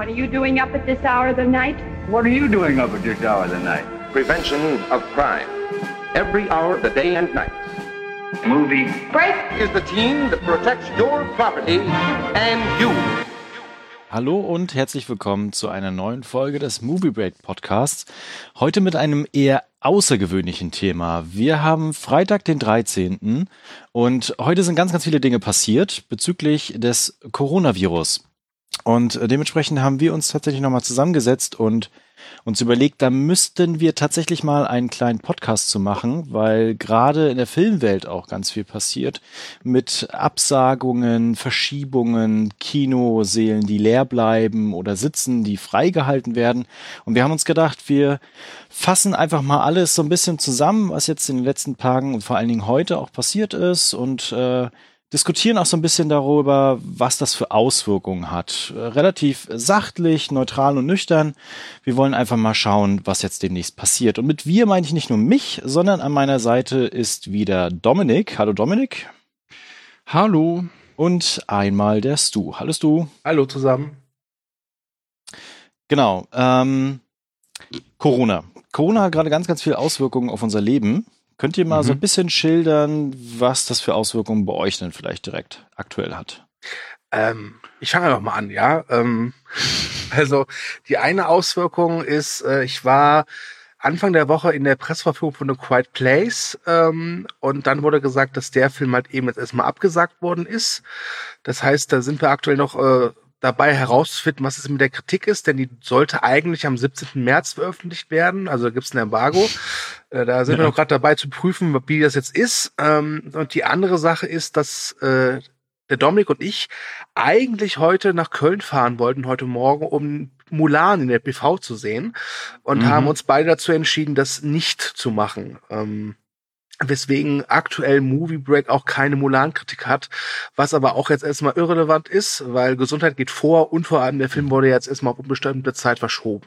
What are you doing up at this hour of the night? What are you doing up at this hour of the night? Prevention of crime. Every hour of the day and night. Movie Break! Is the team that protects your property and you. Hallo und herzlich willkommen zu einer neuen Folge des Movie Break Podcasts. Heute mit einem eher außergewöhnlichen Thema. Wir haben Freitag, den 13. und heute sind ganz, ganz viele Dinge passiert bezüglich des Coronavirus. Und dementsprechend haben wir uns tatsächlich nochmal zusammengesetzt und uns überlegt, da müssten wir tatsächlich mal einen kleinen Podcast zu machen, weil gerade in der Filmwelt auch ganz viel passiert mit Absagungen, Verschiebungen, Kinosälen, die leer bleiben oder Sitzen, die freigehalten werden. Und wir haben uns gedacht, wir fassen einfach mal alles so ein bisschen zusammen, was jetzt in den letzten Tagen und vor allen Dingen heute auch passiert ist und diskutieren auch so ein bisschen darüber, was das für Auswirkungen hat. Relativ sachlich, neutral und nüchtern. Wir wollen einfach mal schauen, was jetzt demnächst passiert. Und mit wir meine ich nicht nur mich, sondern an meiner Seite ist wieder Dominik. Hallo Dominik. Hallo. Und einmal der Stu. Hallo Stu. Hallo zusammen. Genau. Corona. Corona hat gerade ganz, ganz viele Auswirkungen auf unser Leben. Könnt ihr mal so ein bisschen schildern, was das für Auswirkungen bei euch denn vielleicht direkt aktuell hat? Ich fange einfach mal an, ja. Also die eine Auswirkung ist, ich war Anfang der Woche in der Presseverführung von A Quiet Place und dann wurde gesagt, dass der Film halt eben jetzt erstmal abgesagt worden ist. Das heißt, da sind wir aktuell noch dabei herauszufinden, was es mit der Kritik ist, denn die sollte eigentlich am 17. März veröffentlicht werden, also da gibt es ein Embargo. Da sind wir noch gerade dabei zu prüfen, wie das jetzt ist. Und die andere Sache ist, dass der Dominik und ich eigentlich heute nach Köln fahren wollten, heute Morgen, um Mulan in der PV zu sehen und haben uns beide dazu entschieden, das nicht zu machen. Weswegen aktuell Movie Break auch keine Mulan-Kritik hat, was aber auch jetzt erstmal irrelevant ist, weil Gesundheit geht vor und vor allem der Film wurde jetzt erstmal auf unbestimmte Zeit verschoben.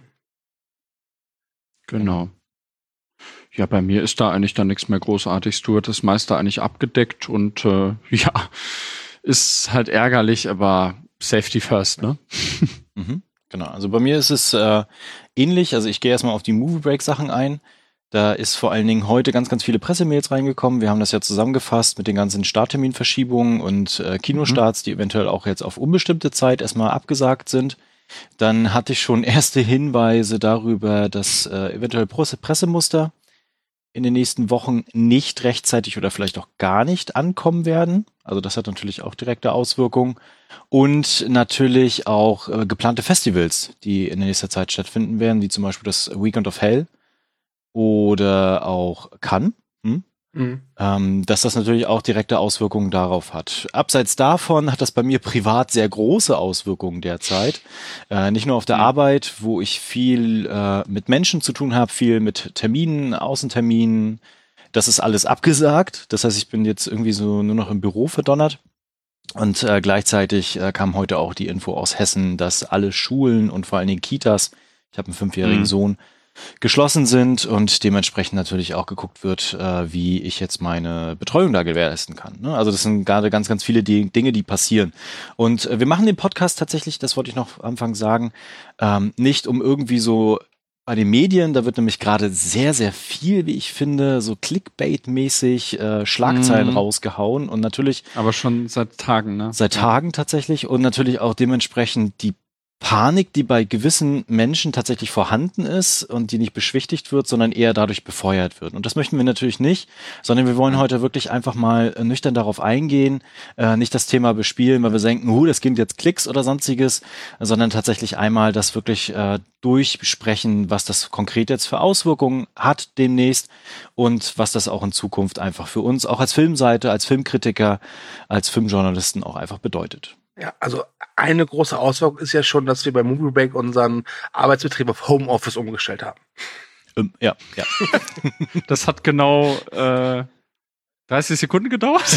Genau. Ja, bei mir ist da eigentlich dann nichts mehr Großartiges. Du hast das meiste eigentlich abgedeckt und ja, ist halt ärgerlich, aber Safety first, ne? Genau, also bei mir ist es ähnlich. Also ich gehe erstmal auf die Movie Break Sachen ein. Da ist vor allen Dingen heute ganz, ganz viele Pressemails reingekommen. Wir haben das ja zusammengefasst mit den ganzen Startterminverschiebungen und Kinostarts, die eventuell auch jetzt auf unbestimmte Zeit erstmal abgesagt sind. Dann hatte ich schon erste Hinweise darüber, dass eventuell Pressemuster in den nächsten Wochen nicht rechtzeitig oder vielleicht auch gar nicht ankommen werden. Also das hat natürlich auch direkte Auswirkungen. Und natürlich auch geplante Festivals, die in der nächsten Zeit stattfinden werden, wie zum Beispiel das Weekend of Hell oder auch Cannes. Dass das natürlich auch direkte Auswirkungen darauf hat. Abseits davon hat das bei mir privat sehr große Auswirkungen derzeit. Nicht nur auf der Arbeit, wo ich viel mit Menschen zu tun habe, viel mit Terminen, Außenterminen. Das ist alles abgesagt. Das heißt, ich bin jetzt irgendwie so nur noch im Büro verdonnert. Und gleichzeitig kam heute auch die Info aus Hessen, dass alle Schulen und vor allen Dingen Kitas, ich habe einen 5-jährigen Sohn, geschlossen sind und dementsprechend natürlich auch geguckt wird, wie ich jetzt meine Betreuung da gewährleisten kann. Ne? Also das sind gerade ganz, ganz viele Dinge, die passieren. Und wir machen den Podcast tatsächlich, das wollte ich noch am Anfang sagen, nicht um irgendwie so bei den Medien, da wird nämlich gerade sehr, sehr viel, wie ich finde, so Clickbait-mäßig Schlagzeilen rausgehauen und natürlich... Aber schon seit Tagen, ne? Seit Tagen tatsächlich und natürlich auch dementsprechend die Panik, die bei gewissen Menschen tatsächlich vorhanden ist und die nicht beschwichtigt wird, sondern eher dadurch befeuert wird. Und das möchten wir natürlich nicht, sondern wir wollen heute wirklich einfach mal nüchtern darauf eingehen, nicht das Thema bespielen, weil wir denken, das gibt jetzt Klicks oder sonstiges, sondern tatsächlich einmal das wirklich durchsprechen, was das konkret jetzt für Auswirkungen hat demnächst und was das auch in Zukunft einfach für uns, auch als Filmseite, als Filmkritiker, als Filmjournalisten auch einfach bedeutet. Ja, also eine große Auswirkung ist ja schon, dass wir bei Movie Break unseren Arbeitsbetrieb auf Homeoffice umgestellt haben. Ja. Das hat genau 30 Sekunden gedauert.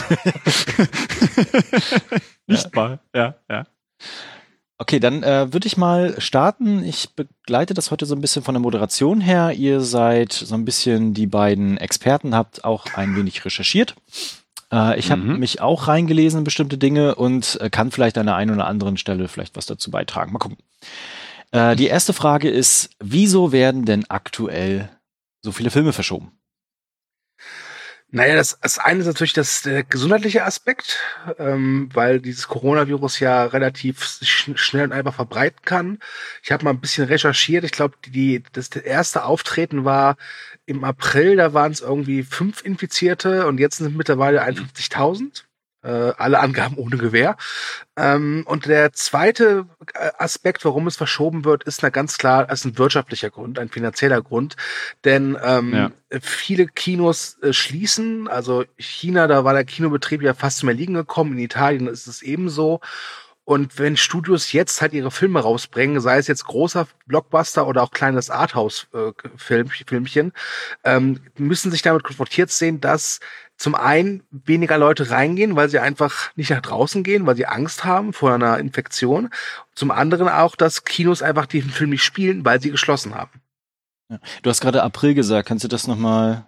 Nicht mal, ja. Okay, dann würde ich mal starten. Ich begleite das heute so ein bisschen von der Moderation her. Ihr seid so ein bisschen die beiden Experten, habt auch ein wenig recherchiert. Ich habe mich auch reingelesen in bestimmte Dinge und kann vielleicht an der einen oder anderen Stelle vielleicht was dazu beitragen. Mal gucken. Die erste Frage ist, wieso werden denn aktuell so viele Filme verschoben? Naja, das eine ist natürlich der gesundheitliche Aspekt, weil dieses Coronavirus ja relativ schnell und einfach verbreiten kann. Ich habe mal ein bisschen recherchiert. Ich glaube, das erste Auftreten war im April. Da waren es irgendwie 5 Infizierte und jetzt sind mittlerweile 51.000. Alle Angaben ohne Gewähr. Und der zweite Aspekt, warum es verschoben wird, ist ganz klar als ein wirtschaftlicher Grund, ein finanzieller Grund. Denn viele Kinos schließen. Also China, da war der Kinobetrieb ja fast zum Erliegen gekommen. In Italien ist es ebenso. Und wenn Studios jetzt halt ihre Filme rausbringen, sei es jetzt großer Blockbuster oder auch kleines Arthouse-Filmchen, müssen sich damit konfrontiert sehen, dass zum einen weniger Leute reingehen, weil sie einfach nicht nach draußen gehen, weil sie Angst haben vor einer Infektion. Zum anderen auch, dass Kinos einfach diesen Film nicht spielen, weil sie geschlossen haben. Ja. Du hast gerade April gesagt. Kannst du das nochmal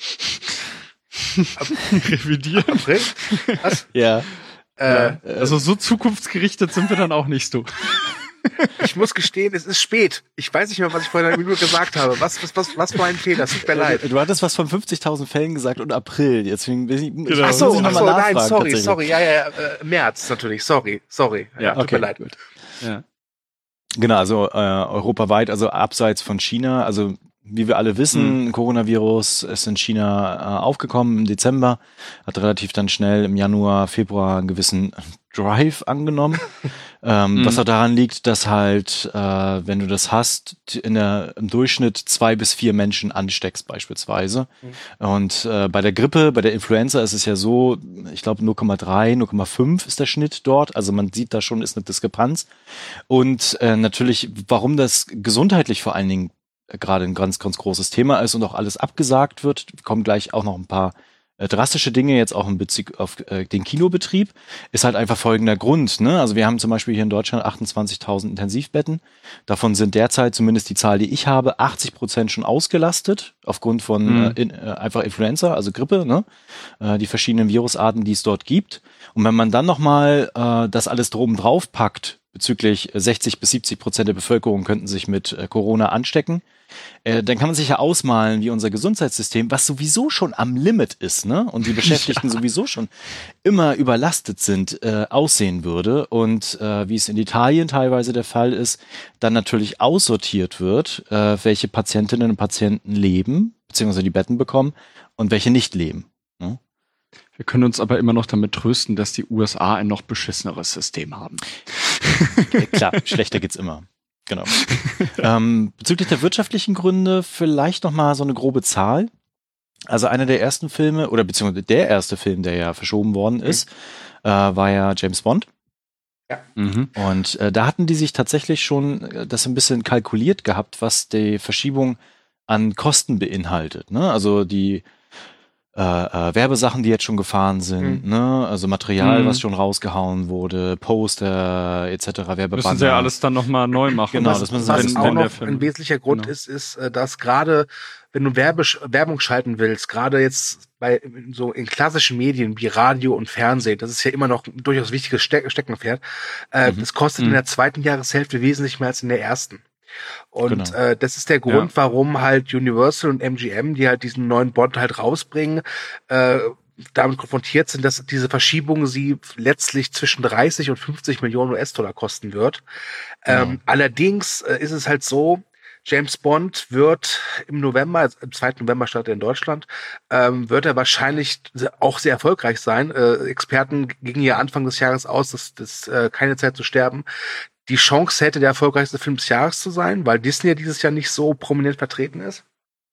revidieren? April? Was? Ja. Also so zukunftsgerichtet sind wir dann auch nicht so. Ich muss gestehen, es ist spät. Ich weiß nicht mehr, was ich vor einer Minute gesagt habe. Was für ein Fehler. Es tut mir leid. Du hattest was von 50.000 Fällen gesagt und April. Deswegen muss ich Ach so, nachfragen, nein, sorry. Ja, März natürlich. Sorry. Ja, tut mir leid. Gut. Ja. Genau, also europaweit, also abseits von China, also wie wir alle wissen, Coronavirus ist in China aufgekommen im Dezember, hat relativ dann schnell im Januar, Februar einen gewissen Drive angenommen. Was auch daran liegt, dass halt, wenn du das hast, im Durchschnitt 2 bis 4 Menschen ansteckst beispielsweise. Und bei der Grippe, bei der Influenza ist es ja so, ich glaube 0,3, 0,5 ist der Schnitt dort. Also man sieht da schon, ist eine Diskrepanz. Und natürlich, warum das gesundheitlich vor allen Dingen gerade ein ganz, ganz großes Thema ist und auch alles abgesagt wird, kommen gleich auch noch ein paar drastische Dinge jetzt auch in Bezug auf den Kinobetrieb, ist halt einfach folgender Grund. Ne? Also wir haben zum Beispiel hier in Deutschland 28.000 Intensivbetten. Davon sind derzeit, zumindest die Zahl, die ich habe, 80% schon ausgelastet aufgrund von einfach Influenza, also Grippe, ne? Die verschiedenen Virusarten, die es dort gibt. Und wenn man dann nochmal das alles droben drauf packt, bezüglich 60-70% der Bevölkerung könnten sich mit Corona anstecken, dann kann man sich ja ausmalen, wie unser Gesundheitssystem, was sowieso schon am Limit ist, ne, und die Beschäftigten sowieso schon immer überlastet sind, aussehen würde. Und wie es in Italien teilweise der Fall ist, dann natürlich aussortiert wird, welche Patientinnen und Patienten leben, beziehungsweise die Betten bekommen und welche nicht leben. Ne? Wir können uns aber immer noch damit trösten, dass die USA ein noch beschisseneres System haben. Klar, schlechter geht's immer. Genau. Bezüglich der wirtschaftlichen Gründe vielleicht noch mal so eine grobe Zahl. Also einer der ersten Filme, oder beziehungsweise der erste Film, der ja verschoben worden ist, war ja James Bond. Ja. Und da hatten die sich tatsächlich schon das ein bisschen kalkuliert gehabt, was die Verschiebung an Kosten beinhaltet. Ne? Also die Werbesachen, die jetzt schon gefahren sind, ne? Also Material, was schon rausgehauen wurde, Poster etc. Werbebanner. Müssen sie ja alles dann nochmal neu machen. Genau, das müssen sie was auch noch ein wesentlicher Grund ist, dass gerade, wenn du Werbung schalten willst, gerade jetzt in klassischen Medien wie Radio und Fernsehen, das ist ja immer noch ein durchaus wichtiges Steckenpferd, das kostet in der zweiten Jahreshälfte wesentlich mehr als in der ersten. Und das ist der Grund, warum halt Universal und MGM, die halt diesen neuen Bond halt rausbringen, damit konfrontiert sind, dass diese Verschiebung sie letztlich zwischen 30 und 50 Millionen US-Dollar kosten wird. Allerdings ist es halt so, James Bond wird im November, also am 2. November startet er in Deutschland, wird er wahrscheinlich auch sehr erfolgreich sein. Experten gingen ja Anfang des Jahres aus, dass keine Zeit zu sterben die Chance hätte, der erfolgreichste Film des Jahres zu sein, weil Disney ja dieses Jahr nicht so prominent vertreten ist.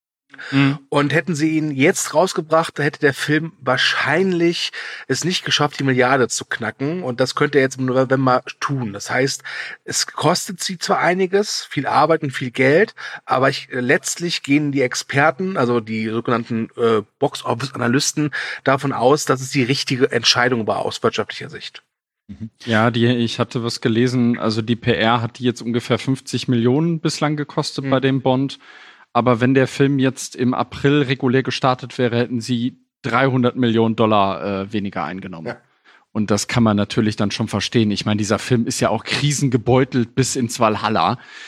Und hätten sie ihn jetzt rausgebracht, da hätte der Film wahrscheinlich es nicht geschafft, die Milliarde zu knacken. Und das könnte er jetzt im November tun. Das heißt, es kostet sie zwar einiges, viel Arbeit und viel Geld, aber letztlich gehen die Experten, also die sogenannten Box-Office-Analysten, davon aus, dass es die richtige Entscheidung war aus wirtschaftlicher Sicht. Ja, ich hatte was gelesen, also die PR hat die jetzt ungefähr 50 Millionen bislang gekostet bei dem Bond. Aber wenn der Film jetzt im April regulär gestartet wäre, hätten sie 300 Millionen Dollar weniger eingenommen. Ja. Und das kann man natürlich dann schon verstehen. Ich meine, dieser Film ist ja auch krisengebeutelt bis ins Valhalla.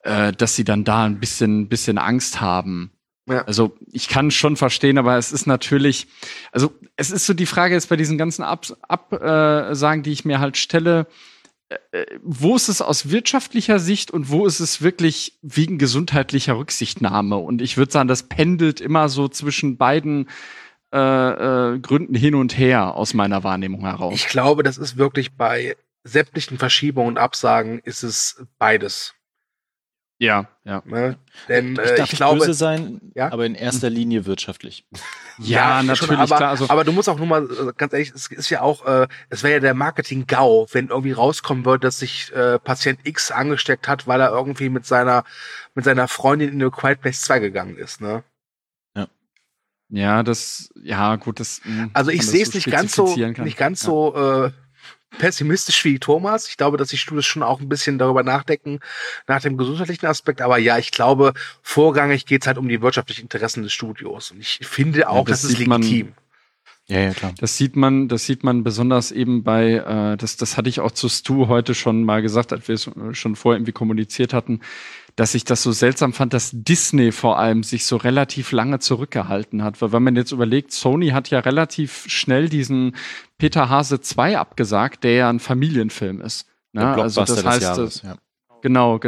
dass sie dann da ein bisschen Angst haben. Ja. Also ich kann schon verstehen, aber es ist natürlich, also es ist so die Frage jetzt bei diesen ganzen Absagen, die ich mir halt stelle, wo ist es aus wirtschaftlicher Sicht und wo ist es wirklich wegen gesundheitlicher Rücksichtnahme? Und ich würde sagen, das pendelt immer so zwischen beiden Gründen hin und her aus meiner Wahrnehmung heraus. Ich glaube, das ist wirklich bei sämtlichen Verschiebungen und Absagen ist es beides. Ja. Ne? Denn Ich darf ich nicht glaube, böse sein, ja? aber in erster Linie wirtschaftlich. Ja, natürlich, schon, klar. Also, aber du musst auch nur mal, ganz ehrlich, es ist ja auch, es wäre ja der Marketing-GAU, wenn irgendwie rauskommen würde, dass sich Patient X angesteckt hat, weil er irgendwie mit seiner Freundin in eine Quiet Place 2 gegangen ist, ne? ja, gut, das. Also ich sehe es nicht ganz so Ja. Pessimistisch wie Thomas. Ich glaube, dass die Studios schon auch ein bisschen darüber nachdenken, nach dem gesundheitlichen Aspekt. Aber ja, ich glaube, vorrangig geht's halt um die wirtschaftlichen Interessen des Studios. Und ich finde auch, das ist legitim. Ja, klar. Das sieht man besonders eben bei, das hatte ich auch zu Stu heute schon mal gesagt, als wir es schon vorher irgendwie kommuniziert hatten, dass ich das so seltsam fand, dass Disney vor allem sich so relativ lange zurückgehalten hat. Weil wenn man jetzt überlegt, Sony hat ja relativ schnell diesen Peter Hase 2 abgesagt, der ja ein Familienfilm ist. Ne? Der Also das Blockbuster des heißt, Jahres, ja. Genau,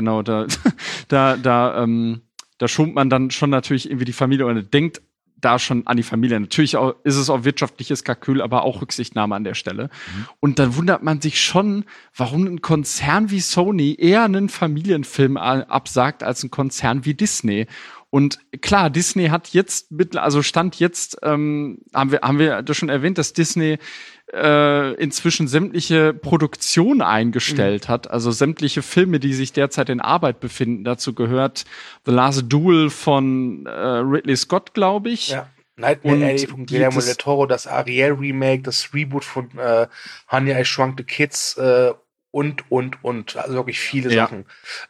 da schont man dann schon natürlich irgendwie die Familie oder denkt da schon an die Familie. Natürlich auch, ist es auch wirtschaftliches Kalkül, aber auch Rücksichtnahme an der Stelle. Und dann wundert man sich schon, warum ein Konzern wie Sony eher einen Familienfilm absagt als ein Konzern wie Disney. Und klar, Disney hat jetzt Stand jetzt, haben wir das schon erwähnt, dass Disney inzwischen sämtliche Produktionen eingestellt hat, also sämtliche Filme, die sich derzeit in Arbeit befinden. Dazu gehört The Last Duel von Ridley Scott, glaube ich. Ja. Nightmare Alley von Guillermo del Toro, das Ariel-Remake, das Reboot von Honey, I Shrunk the Kids und. Also wirklich viele Sachen.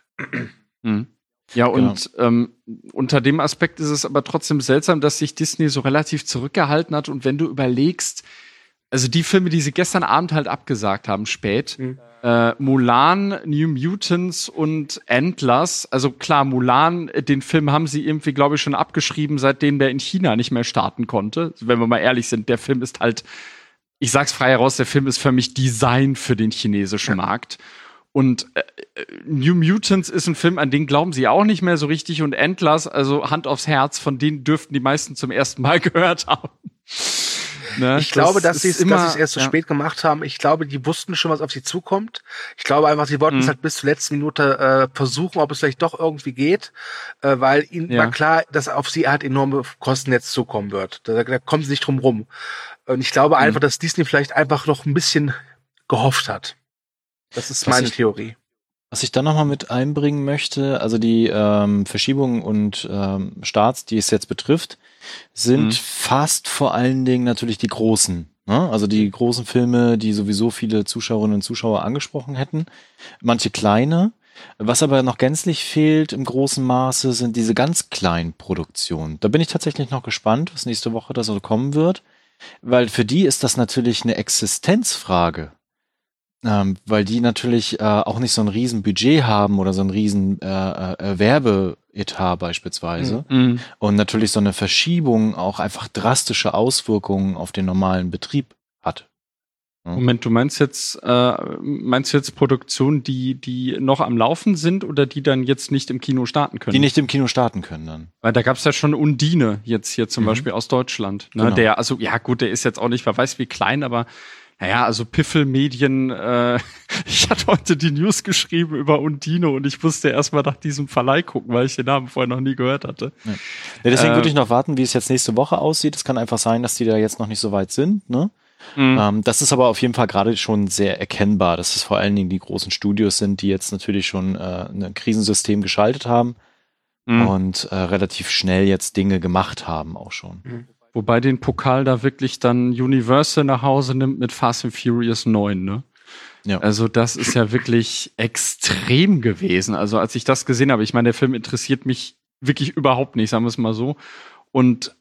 Ja, und unter dem Aspekt ist es aber trotzdem seltsam, dass sich Disney so relativ zurückgehalten hat. Und wenn du überlegst, also die Filme, die sie gestern Abend halt abgesagt haben, spät, Mulan, New Mutants und Endless. Also klar, Mulan, den Film haben sie irgendwie, glaube ich, schon abgeschrieben, seitdem der in China nicht mehr starten konnte. Wenn wir mal ehrlich sind, der Film ist halt, ich sag's frei heraus, der Film ist für mich Design für den chinesischen Markt. Und New Mutants ist ein Film, an den glauben sie auch nicht mehr so richtig. Und Endless, also Hand aufs Herz, von denen dürften die meisten zum ersten Mal gehört haben. Ne? Ich glaube, dass sie es erst so spät gemacht haben. Ich glaube, die wussten schon, was auf sie zukommt. Ich glaube einfach, sie wollten es halt bis zur letzten Minute versuchen, ob es vielleicht doch irgendwie geht, weil ihnen war klar, dass auf sie halt enorme Kosten jetzt zukommen wird. Da kommen sie nicht drum rum. Und ich glaube einfach, dass Disney vielleicht einfach noch ein bisschen gehofft hat. Das ist meine Theorie. Was ich dann nochmal mit einbringen möchte, also die Verschiebungen und Starts, die es jetzt betrifft, sind fast vor allen Dingen natürlich die großen. Ne? Also die großen Filme, die sowieso viele Zuschauerinnen und Zuschauer angesprochen hätten. Manche kleine. Was aber noch gänzlich fehlt im großen Maße, sind diese ganz kleinen Produktionen. Da bin ich tatsächlich noch gespannt, was nächste Woche da so kommen wird. Weil für die ist das natürlich eine Existenzfrage. Weil die natürlich auch nicht so ein riesen Budget haben oder so ein riesen Werbeetat beispielsweise. Und natürlich so eine Verschiebung auch einfach drastische Auswirkungen auf den normalen Betrieb hat. Moment, du meinst jetzt Produktionen, die noch am Laufen sind oder die dann jetzt nicht im Kino starten können? Die nicht im Kino starten können dann. Weil da gab's ja schon Undine jetzt hier zum Beispiel aus Deutschland. Ne? Genau. Der ist jetzt auch nicht, wer weiß wie klein, aber naja, also Piffel-Medien, ich hatte heute die News geschrieben über Undine und ich musste erst mal nach diesem Verleih gucken, weil ich den Namen vorher noch nie gehört hatte. Ja, deswegen würde ich noch warten, wie es jetzt nächste Woche aussieht. Es kann einfach sein, dass die da jetzt noch nicht so weit sind, ne? Das ist aber auf jeden Fall gerade schon sehr erkennbar, dass es vor allen Dingen die großen Studios sind, die jetzt natürlich schon ein Krisensystem geschaltet haben und relativ schnell jetzt Dinge gemacht haben auch schon. Wobei den Pokal da wirklich dann Universal nach Hause nimmt mit Fast and Furious 9, ne? Ja. Also das ist ja wirklich extrem gewesen. Also als ich das gesehen habe, ich meine, der Film interessiert mich wirklich überhaupt nicht, sagen wir es mal so. Und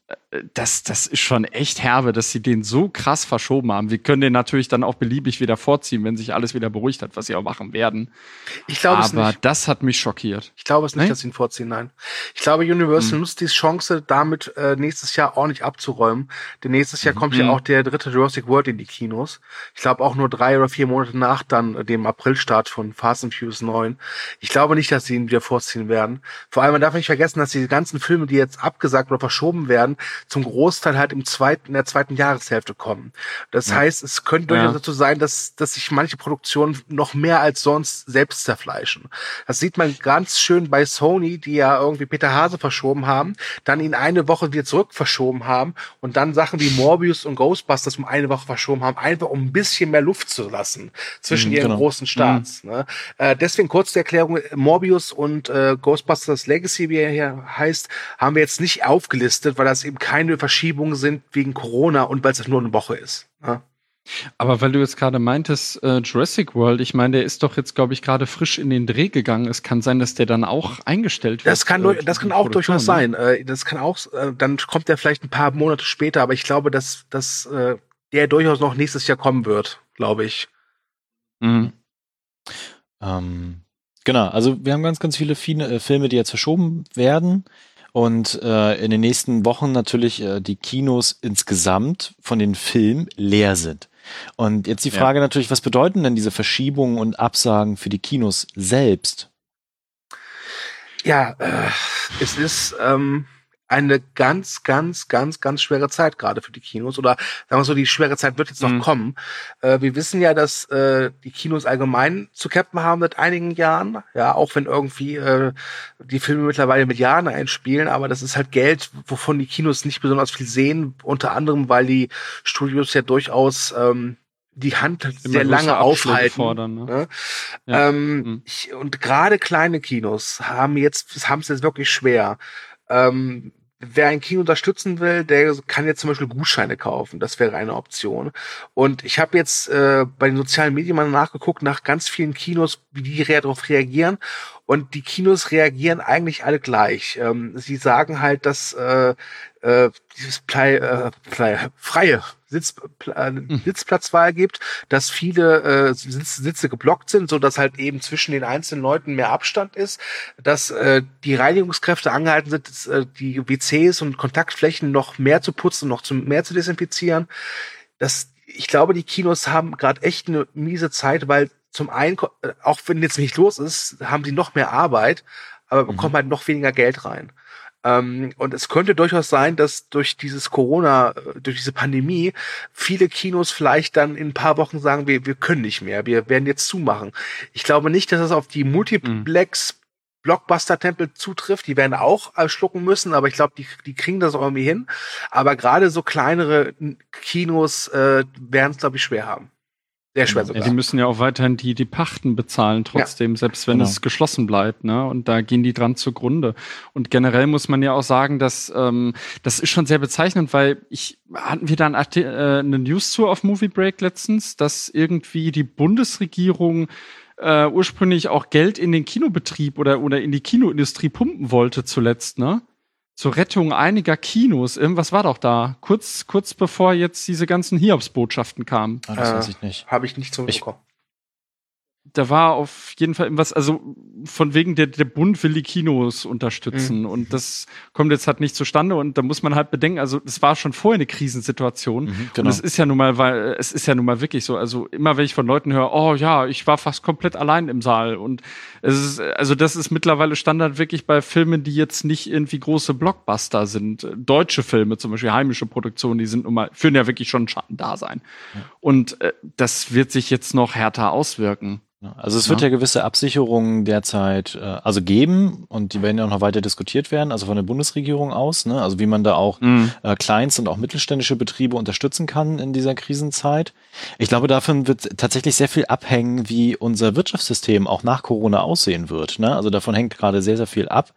das ist schon echt herbe, dass sie den so krass verschoben haben. Wir können den natürlich dann auch beliebig wieder vorziehen, wenn sich alles wieder beruhigt hat, was sie auch machen werden. Ich glaube es nicht. Aber das hat mich schockiert. Ich glaube es nicht, Nein? dass sie ihn vorziehen, nein. Ich glaube, Universal nutzt die Chance, damit nächstes Jahr ordentlich abzuräumen. Denn nächstes Jahr kommt ja auch der dritte Jurassic World in die Kinos. Ich glaube auch nur 3 oder 4 Monate nach dann dem Aprilstart von Fast and Furious 9. Ich glaube nicht, dass sie ihn wieder vorziehen werden. Vor allem, man darf nicht vergessen, dass die ganzen Filme, die jetzt abgesagt oder verschoben werden, zum Großteil halt in der zweiten Jahreshälfte kommen. Das heißt, es könnte durchaus dazu sein, dass sich manche Produktionen noch mehr als sonst selbst zerfleischen. Das sieht man ganz schön bei Sony, die ja irgendwie Peter Hase verschoben haben, dann ihn eine Woche wieder zurück verschoben haben und dann Sachen wie Morbius und Ghostbusters um eine Woche verschoben haben, einfach um ein bisschen mehr Luft zu lassen zwischen ihren großen Starts. Ne? Deswegen kurz die Erklärung, Morbius und Ghostbusters Legacy, wie er hier heißt, haben wir jetzt nicht aufgelistet, weil das eben keine Verschiebungen sind wegen Corona und weil es nur eine Woche ist. Ne? Aber weil du jetzt gerade meintest, Jurassic World, ich meine, der ist doch jetzt, glaube ich, gerade frisch in den Dreh gegangen. Es kann sein, dass der dann auch eingestellt wird. Das kann auch durchaus sein. Das kann auch, dann kommt der vielleicht ein paar Monate später, aber ich glaube, dass der durchaus noch nächstes Jahr kommen wird, glaube ich. Mhm. Genau, also wir haben ganz, ganz viele Filme, die jetzt verschoben werden. Und in den nächsten Wochen natürlich die Kinos insgesamt von den Filmen leer sind. Und jetzt die Frage natürlich, was bedeuten denn diese Verschiebungen und Absagen für die Kinos selbst? Ja, es ist eine ganz, ganz, ganz, ganz schwere Zeit gerade für die Kinos. Oder sagen wir so, die schwere Zeit wird jetzt noch kommen. Wir wissen ja, dass die Kinos allgemein zu kämpfen haben seit einigen Jahren. Ja, auch wenn irgendwie die Filme mittlerweile Milliarden einspielen. Aber das ist halt Geld, wovon die Kinos nicht besonders viel sehen. Unter anderem, weil die Studios ja durchaus die Hand sehr lange aufhalten. Fordern, ne? Ja. Und gerade kleine Kinos haben es jetzt wirklich schwer. Wer ein Kino unterstützen will, der kann jetzt zum Beispiel Gutscheine kaufen. Das wäre eine Option. Und ich habe jetzt bei den sozialen Medien mal nachgeguckt, nach ganz vielen Kinos, wie die darauf reagieren. Und die Kinos reagieren eigentlich alle gleich. Sie sagen halt, dass dieses freie Sitzplatzwahl gibt, dass viele Sitze geblockt sind, so dass halt eben zwischen den einzelnen Leuten mehr Abstand ist, dass die Reinigungskräfte angehalten sind, die WCs und Kontaktflächen noch mehr zu putzen, noch mehr zu desinfizieren. Ich glaube, die Kinos haben gerade echt eine miese Zeit, weil zum einen, auch wenn jetzt nicht los ist, haben sie noch mehr Arbeit, aber bekommen halt noch weniger Geld rein. Und es könnte durchaus sein, dass durch dieses durch diese Pandemie, viele Kinos vielleicht dann in ein paar Wochen sagen, wir können nicht mehr, wir werden jetzt zumachen. Ich glaube nicht, dass das auf die Multiplex-Blockbuster-Tempel zutrifft. Die werden auch schlucken müssen, aber ich glaube, die kriegen das auch irgendwie hin. Aber gerade so kleinere Kinos werden es, glaube ich, schwer haben. Sehr schwer sogar. Ja, die müssen ja auch weiterhin die Pachten bezahlen trotzdem, selbst wenn es geschlossen bleibt, ne? Und da gehen die dran zugrunde. Und generell muss man ja auch sagen, dass das ist schon sehr bezeichnend, weil hatten wir da eine News zu auf Movie Break letztens, dass irgendwie die Bundesregierung ursprünglich auch Geld in den Kinobetrieb oder in die Kinoindustrie pumpen wollte zuletzt, ne? Zur Rettung einiger Kinos. Irgendwas war doch da. Kurz bevor jetzt diese ganzen Hiobsbotschaften kamen. Das weiß ich nicht. Habe ich nicht so mitbekommen. Da war auf jeden Fall irgendwas, also von wegen der Bund will die Kinos unterstützen und das kommt jetzt halt nicht zustande und da muss man halt bedenken, also es war schon vorher eine Krisensituation und es ist ja nun mal, wirklich so, also immer wenn ich von Leuten höre, oh ja, ich war fast komplett allein im Saal und das ist mittlerweile Standard wirklich bei Filmen, die jetzt nicht irgendwie große Blockbuster sind, deutsche Filme zum Beispiel, heimische Produktionen, die sind nun mal, führen ja wirklich schon ein Schattendasein und das wird sich jetzt noch härter auswirken. Also es wird ja gewisse Absicherungen derzeit geben und die werden ja auch noch weiter diskutiert werden, also von der Bundesregierung aus, ne? Also wie man da auch Kleinst- und auch mittelständische Betriebe unterstützen kann in dieser Krisenzeit. Ich glaube, davon wird tatsächlich sehr viel abhängen, wie unser Wirtschaftssystem auch nach Corona aussehen wird, ne? Also davon hängt gerade sehr, sehr viel ab.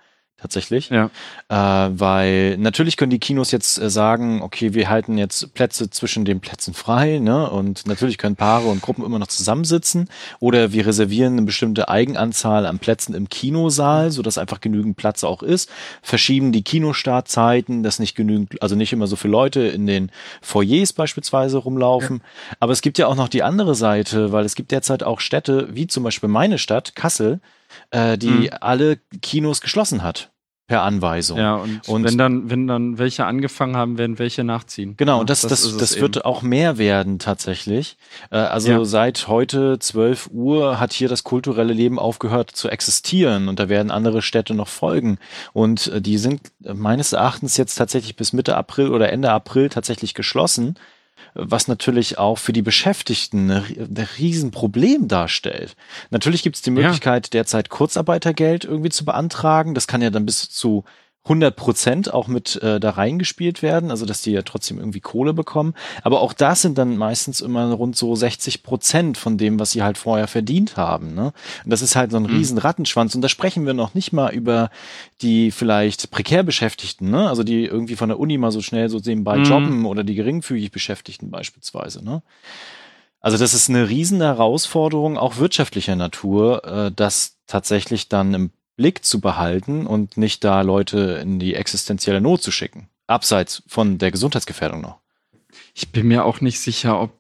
tatsächlich. Ja. Weil natürlich können die Kinos jetzt sagen, okay, wir halten jetzt Plätze zwischen den Plätzen frei, ne? Und natürlich können Paare und Gruppen immer noch zusammensitzen. Oder wir reservieren eine bestimmte Eigenanzahl an Plätzen im Kinosaal, sodass einfach genügend Platz auch ist. Verschieben die Kinostartzeiten, dass nicht genügend, also nicht immer so viele Leute in den Foyers beispielsweise rumlaufen. Ja. Aber es gibt ja auch noch die andere Seite, weil es gibt derzeit auch Städte, wie zum Beispiel meine Stadt, Kassel, die alle Kinos geschlossen hat. Per Anweisung. Ja, und wenn dann welche angefangen haben, werden welche nachziehen. Genau, und das wird auch mehr werden tatsächlich. Seit heute 12 Uhr hat hier das kulturelle Leben aufgehört zu existieren und da werden andere Städte noch folgen. Und die sind meines Erachtens jetzt tatsächlich bis Mitte April oder Ende April tatsächlich geschlossen, was natürlich auch für die Beschäftigten ein Riesenproblem darstellt. Natürlich gibt es die Möglichkeit, derzeit Kurzarbeitergeld irgendwie zu beantragen. Das kann ja dann bis zu 100% auch mit da reingespielt werden, also dass die ja trotzdem irgendwie Kohle bekommen. Aber auch das sind dann meistens immer rund so 60% von dem, was sie halt vorher verdient haben. Ne? Und das ist halt so ein riesen Rattenschwanz. Und da sprechen wir noch nicht mal über die vielleicht prekär Beschäftigten, ne? Also die irgendwie von der Uni mal so schnell so nebenbei jobben oder die geringfügig Beschäftigten beispielsweise. Ne? Also das ist eine riesen Herausforderung, auch wirtschaftlicher Natur, das tatsächlich dann im Blick zu behalten und nicht da Leute in die existenzielle Not zu schicken. Abseits von der Gesundheitsgefährdung noch. Ich bin mir auch nicht sicher, ob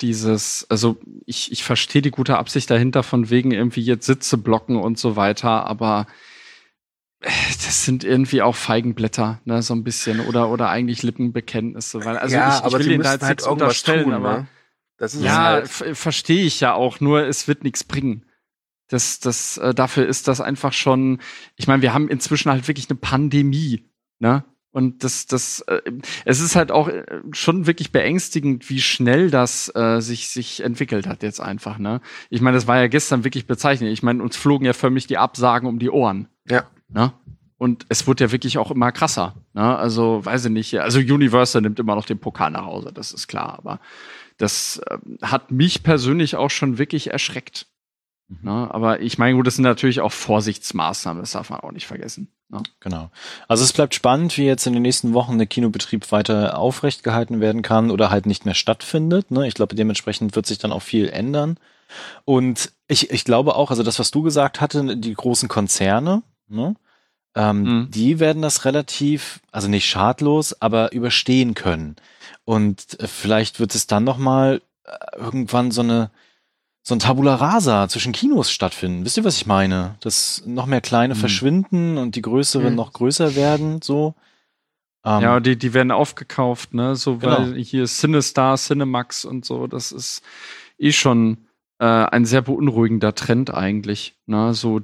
ich verstehe die gute Absicht dahinter von wegen irgendwie jetzt Sitze blocken und so weiter, aber das sind irgendwie auch Feigenblätter, ne, so ein bisschen, oder eigentlich Lippenbekenntnisse, weil, also ich will ihnen da jetzt nichts unterstellen, tun, aber das ist halt verstehe ich ja auch, nur es wird nichts bringen. Dafür ist das einfach schon, ich meine, wir haben inzwischen halt wirklich eine Pandemie, ne? Und es ist halt auch schon wirklich beängstigend, wie schnell das sich entwickelt hat jetzt einfach, ne? Ich meine, das war ja gestern wirklich bezeichnend. Ich meine, uns flogen ja förmlich die Absagen um die Ohren. Ja. Ne? Und es wurde ja wirklich auch immer krasser, ne? Also, weiß ich nicht, also Universal nimmt immer noch den Pokal nach Hause, das ist klar, aber das hat mich persönlich auch schon wirklich erschreckt. Ne? Aber ich meine, gut, das sind natürlich auch Vorsichtsmaßnahmen, das darf man auch nicht vergessen. Ne? Genau. Also es bleibt spannend, wie jetzt in den nächsten Wochen der Kinobetrieb weiter aufrecht gehalten werden kann oder halt nicht mehr stattfindet. Ne? Ich glaube, dementsprechend wird sich dann auch viel ändern. Und ich glaube auch, also das, was du gesagt hattest, die großen Konzerne, ne? Die werden das relativ, also nicht schadlos, aber überstehen können. Und vielleicht wird es dann nochmal irgendwann so ein Tabula Rasa zwischen Kinos stattfinden. Wisst ihr, was ich meine? Dass noch mehr kleine verschwinden und die größeren noch größer werden, so. Ja, die werden aufgekauft, ne? So, genau. Weil hier Cinestar, Cinemax und so, das ist schon ein sehr beunruhigender Trend eigentlich, ne? So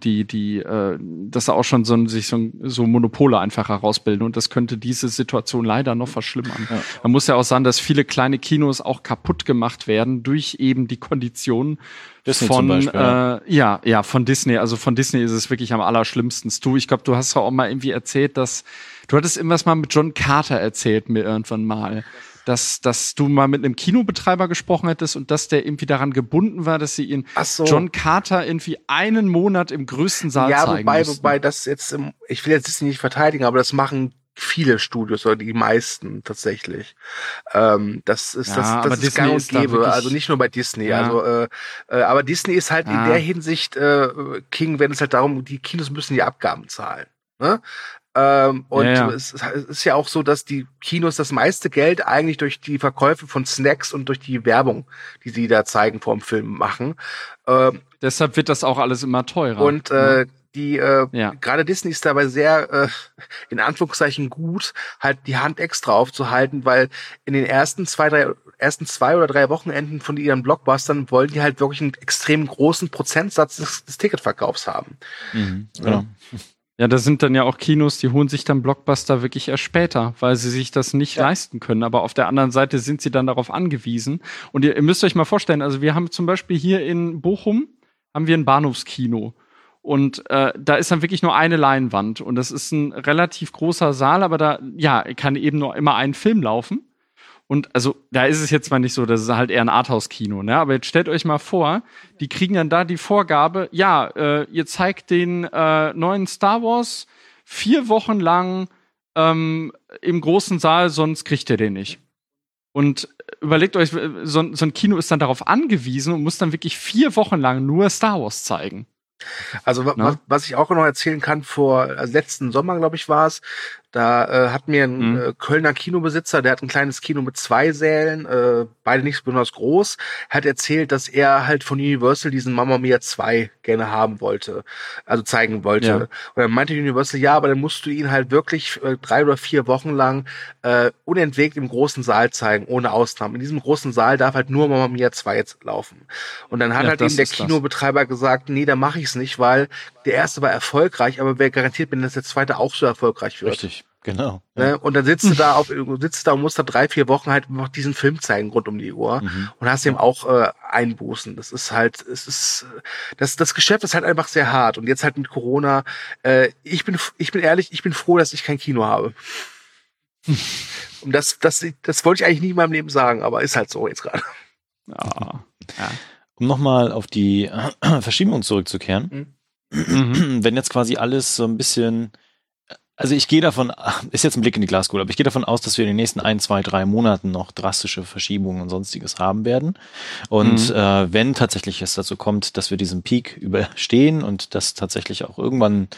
dass auch schon so Monopole einfach herausbilden und das könnte diese Situation leider noch verschlimmern. Ja. Man muss ja auch sagen, dass viele kleine Kinos auch kaputt gemacht werden durch eben die Konditionen Disney von zum Beispiel, von Disney. Also von Disney ist es wirklich am allerschlimmsten. Ich glaube, du hast ja auch mal irgendwie erzählt, dass du hattest irgendwas mal mit John Carter erzählt mir irgendwann mal. Dass du mal mit einem Kinobetreiber gesprochen hättest und dass der irgendwie daran gebunden war, dass sie ihn John Carter irgendwie einen Monat im größten Saal zeigen mussten. Wobei das jetzt, ich will jetzt Disney nicht verteidigen, aber das machen viele Studios oder die meisten tatsächlich. Das ist gang und gäbe, also nicht nur bei Disney. Ja. Also, aber Disney ist halt in der Hinsicht King, wenn es halt darum, die Kinos müssen die Abgaben zahlen. Ne? Es ist ja auch so, dass die Kinos das meiste Geld eigentlich durch die Verkäufe von Snacks und durch die Werbung, die sie da zeigen vor dem Film machen. Deshalb wird das auch alles immer teurer. Und gerade Disney ist dabei sehr, in Anführungszeichen gut, halt die Hand extra aufzuhalten, weil in den ersten zwei oder drei Wochenenden von ihren Blockbustern wollen die halt wirklich einen extrem großen Prozentsatz des Ticketverkaufs haben. Genau. Ja, da sind dann ja auch Kinos, die holen sich dann Blockbuster wirklich erst später, weil sie sich das nicht leisten können. Aber auf der anderen Seite sind sie dann darauf angewiesen. Und ihr müsst euch mal vorstellen, also wir haben zum Beispiel hier in Bochum, haben wir ein Bahnhofskino. Und da ist dann wirklich nur eine Leinwand. Und das ist ein relativ großer Saal, aber da kann eben nur immer ein Film laufen. Und also, da ist es jetzt zwar nicht so, das ist halt eher ein Arthouse-Kino, ne? Aber jetzt stellt euch mal vor, die kriegen dann da die Vorgabe, ihr zeigt den neuen Star Wars 4 Wochen lang im großen Saal, sonst kriegt ihr den nicht. Und überlegt euch, so ein Kino ist dann darauf angewiesen und muss dann wirklich 4 Wochen lang nur Star Wars zeigen. Also was ich auch noch erzählen kann, letzten Sommer, glaube ich, war es, da hat mir ein Kölner Kinobesitzer, der hat ein kleines Kino mit 2 Sälen, beide nicht besonders groß, hat erzählt, dass er halt von Universal diesen Mamma Mia 2 gerne haben wollte, also zeigen wollte. Ja. Und dann meinte Universal, ja, aber dann musst du ihn halt wirklich 3 oder 4 Wochen lang unentwegt im großen Saal zeigen, ohne Ausnahmen. In diesem großen Saal darf halt nur Mamma Mia 2 jetzt laufen. Und dann hat halt eben der Kinobetreiber gesagt, nee, da mache ich es nicht, weil der erste war erfolgreich, aber wer garantiert mir, dass der zweite auch so erfolgreich wird? Richtig, genau. Ne? Und dann sitzt du da und musst da 3-4 Wochen halt noch diesen Film zeigen rund um die Uhr und hast eben auch Einbußen. Das ist halt, das Geschäft ist halt einfach sehr hart. Und jetzt halt mit Corona, ich bin ehrlich, ich bin froh, dass ich kein Kino habe. Und das wollte ich eigentlich nie in meinem Leben sagen, aber ist halt so jetzt gerade. Ja. Um nochmal auf die Verschiebung zurückzukehren, wenn jetzt quasi alles so ein bisschen, also ich gehe davon, ist jetzt ein Blick in die Glaskugel, aber ich gehe davon aus, dass wir in den nächsten 1, 2, 3 Monaten noch drastische Verschiebungen und Sonstiges haben werden. Und wenn tatsächlich es dazu kommt, dass wir diesen Peak überstehen und dass tatsächlich auch irgendwann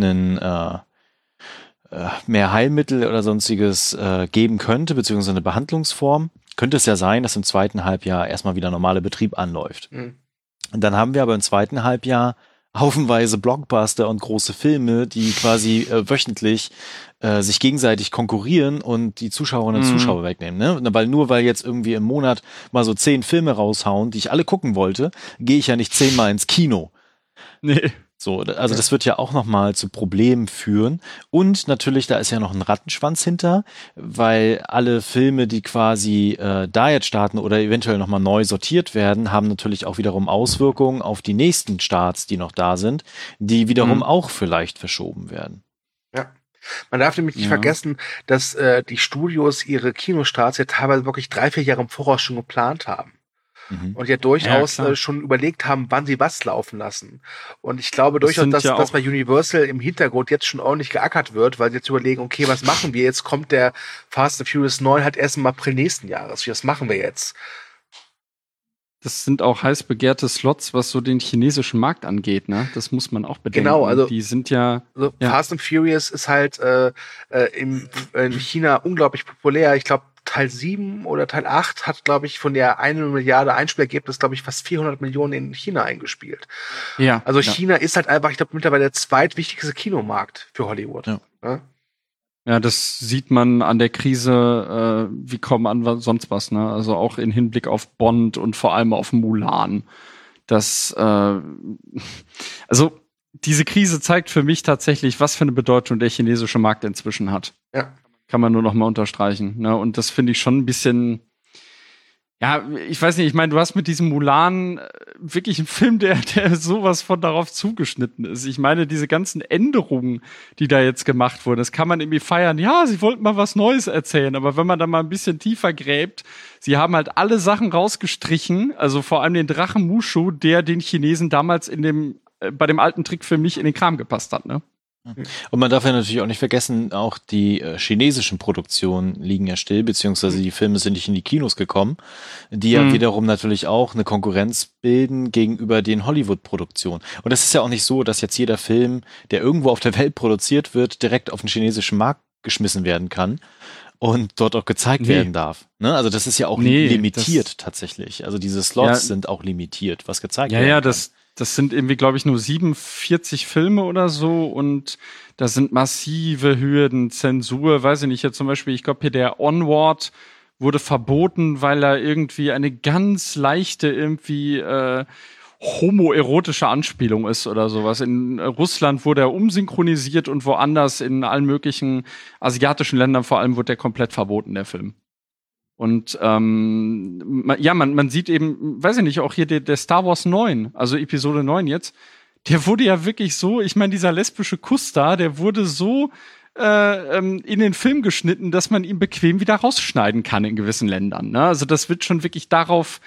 mehr Heilmittel oder Sonstiges geben könnte, beziehungsweise eine Behandlungsform, könnte es ja sein, dass im zweiten Halbjahr erstmal wieder normaler Betrieb anläuft. Und dann haben wir aber im zweiten Halbjahr haufenweise Blockbuster und große Filme, die quasi wöchentlich sich gegenseitig konkurrieren und die Zuschauerinnen und Zuschauer wegnehmen. Ne? Weil jetzt irgendwie im Monat mal so 10 Filme raushauen, die ich alle gucken wollte, gehe ich ja nicht 10-mal ins Kino. Nee. So, also das wird ja auch nochmal zu Problemen führen. Und natürlich, da ist ja noch ein Rattenschwanz hinter, weil alle Filme, die quasi da jetzt starten oder eventuell nochmal neu sortiert werden, haben natürlich auch wiederum Auswirkungen auf die nächsten Starts, die noch da sind, die wiederum auch vielleicht verschoben werden. Ja. Man darf nämlich nicht vergessen, dass die Studios ihre Kinostarts ja teilweise wirklich 3-4 Jahre im Voraus schon geplant haben. Und ja durchaus schon überlegt haben, wann sie was laufen lassen. Und ich glaube durchaus, dass bei Universal im Hintergrund jetzt schon ordentlich geackert wird, weil sie jetzt überlegen, okay, was machen wir? Jetzt kommt der Fast and Furious 9 halt erst im April nächsten Jahres. Was machen wir jetzt? Das sind auch heiß begehrte Slots, was so den chinesischen Markt angeht, ne? Das muss man auch bedenken. Genau, also die sind ja Fast and Furious ist halt in China unglaublich populär. Ich glaube, Teil 7 oder Teil 8 hat, glaube ich, von der 1 Milliarde Einspielergebnis, glaube ich, fast 400 Millionen in China eingespielt. Ja. Also China ist halt einfach, ich glaube, mittlerweile der zweitwichtigste Kinomarkt für Hollywood. Ja. Ja, das sieht man an der Krise wie kaum an sonst was, ne? Also auch in Hinblick auf Bond und vor allem auf Mulan. Also diese Krise zeigt für mich tatsächlich, was für eine Bedeutung der chinesische Markt inzwischen hat. Ja. Kann man nur noch mal unterstreichen. Ne? Und das finde ich schon ein bisschen, ja, ich weiß nicht, ich meine, du hast mit diesem Mulan wirklich einen Film, der sowas von darauf zugeschnitten ist. Ich meine, diese ganzen Änderungen, die da jetzt gemacht wurden, das kann man irgendwie feiern. Ja, sie wollten mal was Neues erzählen, aber wenn man da mal ein bisschen tiefer gräbt, sie haben halt alle Sachen rausgestrichen, also vor allem den Drachen Mushu, der den Chinesen damals bei dem alten Trickfilm nicht in den Kram gepasst hat, ne? Und man darf ja natürlich auch nicht vergessen, auch die chinesischen Produktionen liegen ja still, beziehungsweise die Filme sind nicht in die Kinos gekommen, die ja wiederum natürlich auch eine Konkurrenz bilden gegenüber den Hollywood-Produktionen. Und es ist ja auch nicht so, dass jetzt jeder Film, der irgendwo auf der Welt produziert wird, direkt auf den chinesischen Markt geschmissen werden kann und dort auch gezeigt werden darf. Ne? Also das ist ja auch limitiert tatsächlich. Also diese Slots sind auch limitiert, was gezeigt werden kann. Das sind irgendwie, glaube ich, nur 47 Filme oder so und da sind massive Hürden, Zensur, weiß ich nicht, jetzt zum Beispiel, ich glaube hier der Onward wurde verboten, weil er irgendwie eine ganz leichte irgendwie homoerotische Anspielung ist oder sowas. In Russland wurde er umsynchronisiert und woanders in allen möglichen asiatischen Ländern vor allem wurde der komplett verboten, der Film. Und man sieht eben, weiß ich nicht, auch hier der Star Wars 9, also Episode 9 jetzt, der wurde ja wirklich so, ich meine, dieser lesbische Kuss da, der wurde so in den Film geschnitten, dass man ihn bequem wieder rausschneiden kann in gewissen Ländern. Ne? Also das wird schon wirklich darauf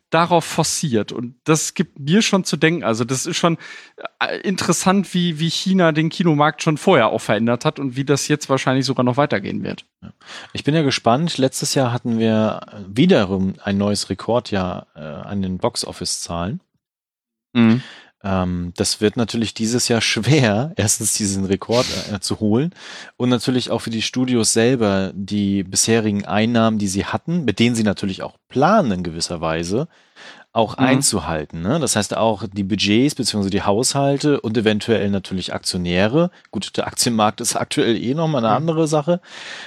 darauf forciert. Und das gibt mir schon zu denken. Also das ist schon interessant, wie China den Kinomarkt schon vorher auch verändert hat und wie das jetzt wahrscheinlich sogar noch weitergehen wird. Ich bin ja gespannt. Letztes Jahr hatten wir wiederum ein neues Rekordjahr an den Box-Office-Zahlen. Mhm. Das wird natürlich dieses Jahr schwer, erstens diesen Rekord zu holen und natürlich auch für die Studios selber die bisherigen Einnahmen, die sie hatten, mit denen sie natürlich auch planen in gewisser Weise, auch einzuhalten. Ne? Das heißt auch die Budgets bzw. die Haushalte und eventuell natürlich Aktionäre. Gut, der Aktienmarkt ist aktuell nochmal eine andere Sache.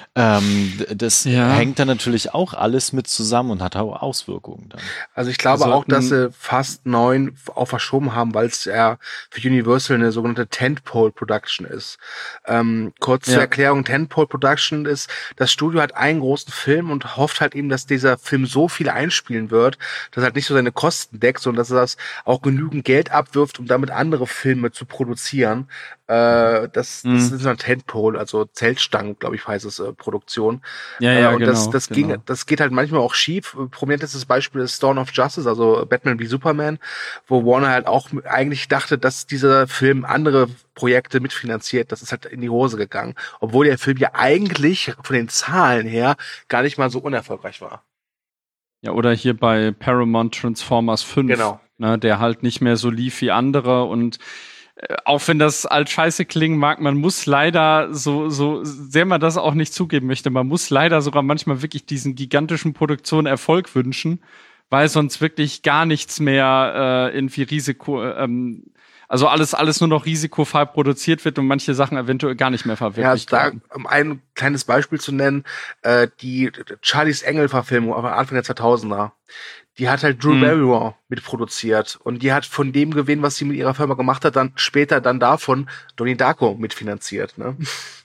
Das hängt dann natürlich auch alles mit zusammen und hat auch Auswirkungen dann. Also ich glaube auch, dass sie Fast 9 auch verschoben haben, weil es ja für Universal eine sogenannte Tentpole Production ist. Kurz zur Erklärung, Tentpole Production ist, das Studio hat einen großen Film und hofft halt eben, dass dieser Film so viel einspielen wird, dass halt nicht so seine Kosten deckt, sondern dass er das auch genügend Geld abwirft, um damit andere Filme zu produzieren. Das ist ein Tentpole, also Zeltstangen, glaube ich, heißt es, Produktion. Und genau, das geht halt manchmal auch schief. Prominentestes Beispiel ist Dawn of Justice, also Batman wie Superman, wo Warner halt auch eigentlich dachte, dass dieser Film andere Projekte mitfinanziert. Das ist halt in die Hose gegangen, obwohl der Film ja eigentlich von den Zahlen her gar nicht mal so unerfolgreich war. Ja, oder hier bei Paramount Transformers 5, genau. Ne, der halt nicht mehr so lief wie andere und auch wenn das als scheiße klingen mag, man muss leider, so sehr man das auch nicht zugeben möchte, man muss leider sogar manchmal wirklich diesen gigantischen Produktionen Erfolg wünschen, weil sonst wirklich gar nichts mehr irgendwie also alles nur noch risikofrei produziert wird und manche Sachen eventuell gar nicht mehr verwirklicht werden. Ja, um ein kleines Beispiel zu nennen, die Charlies Engel-Verfilmung am Anfang der 2000er, die hat halt Drew Barrymore mitproduziert und die hat von dem Gewinn, was sie mit ihrer Firma gemacht hat, dann später davon Donnie Darko mitfinanziert, ne?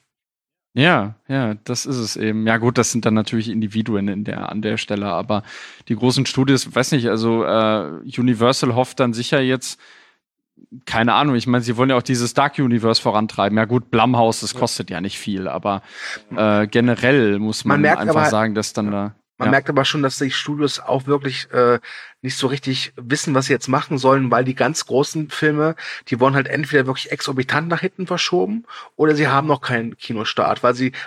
Ja, das ist es eben. Ja gut, das sind dann natürlich Individuen an der Stelle, aber die großen Studios, weiß nicht, also Universal hofft dann sicher jetzt, keine Ahnung, ich meine, sie wollen ja auch dieses Dark Universe vorantreiben. Ja gut, Blumhouse, das kostet ja nicht viel, aber generell muss man einfach sagen, dass dann da... Man merkt aber schon, dass die Studios auch wirklich nicht so richtig wissen, was sie jetzt machen sollen, weil die ganz großen Filme, die wurden halt entweder wirklich exorbitant nach hinten verschoben oder sie haben noch keinen Kinostart,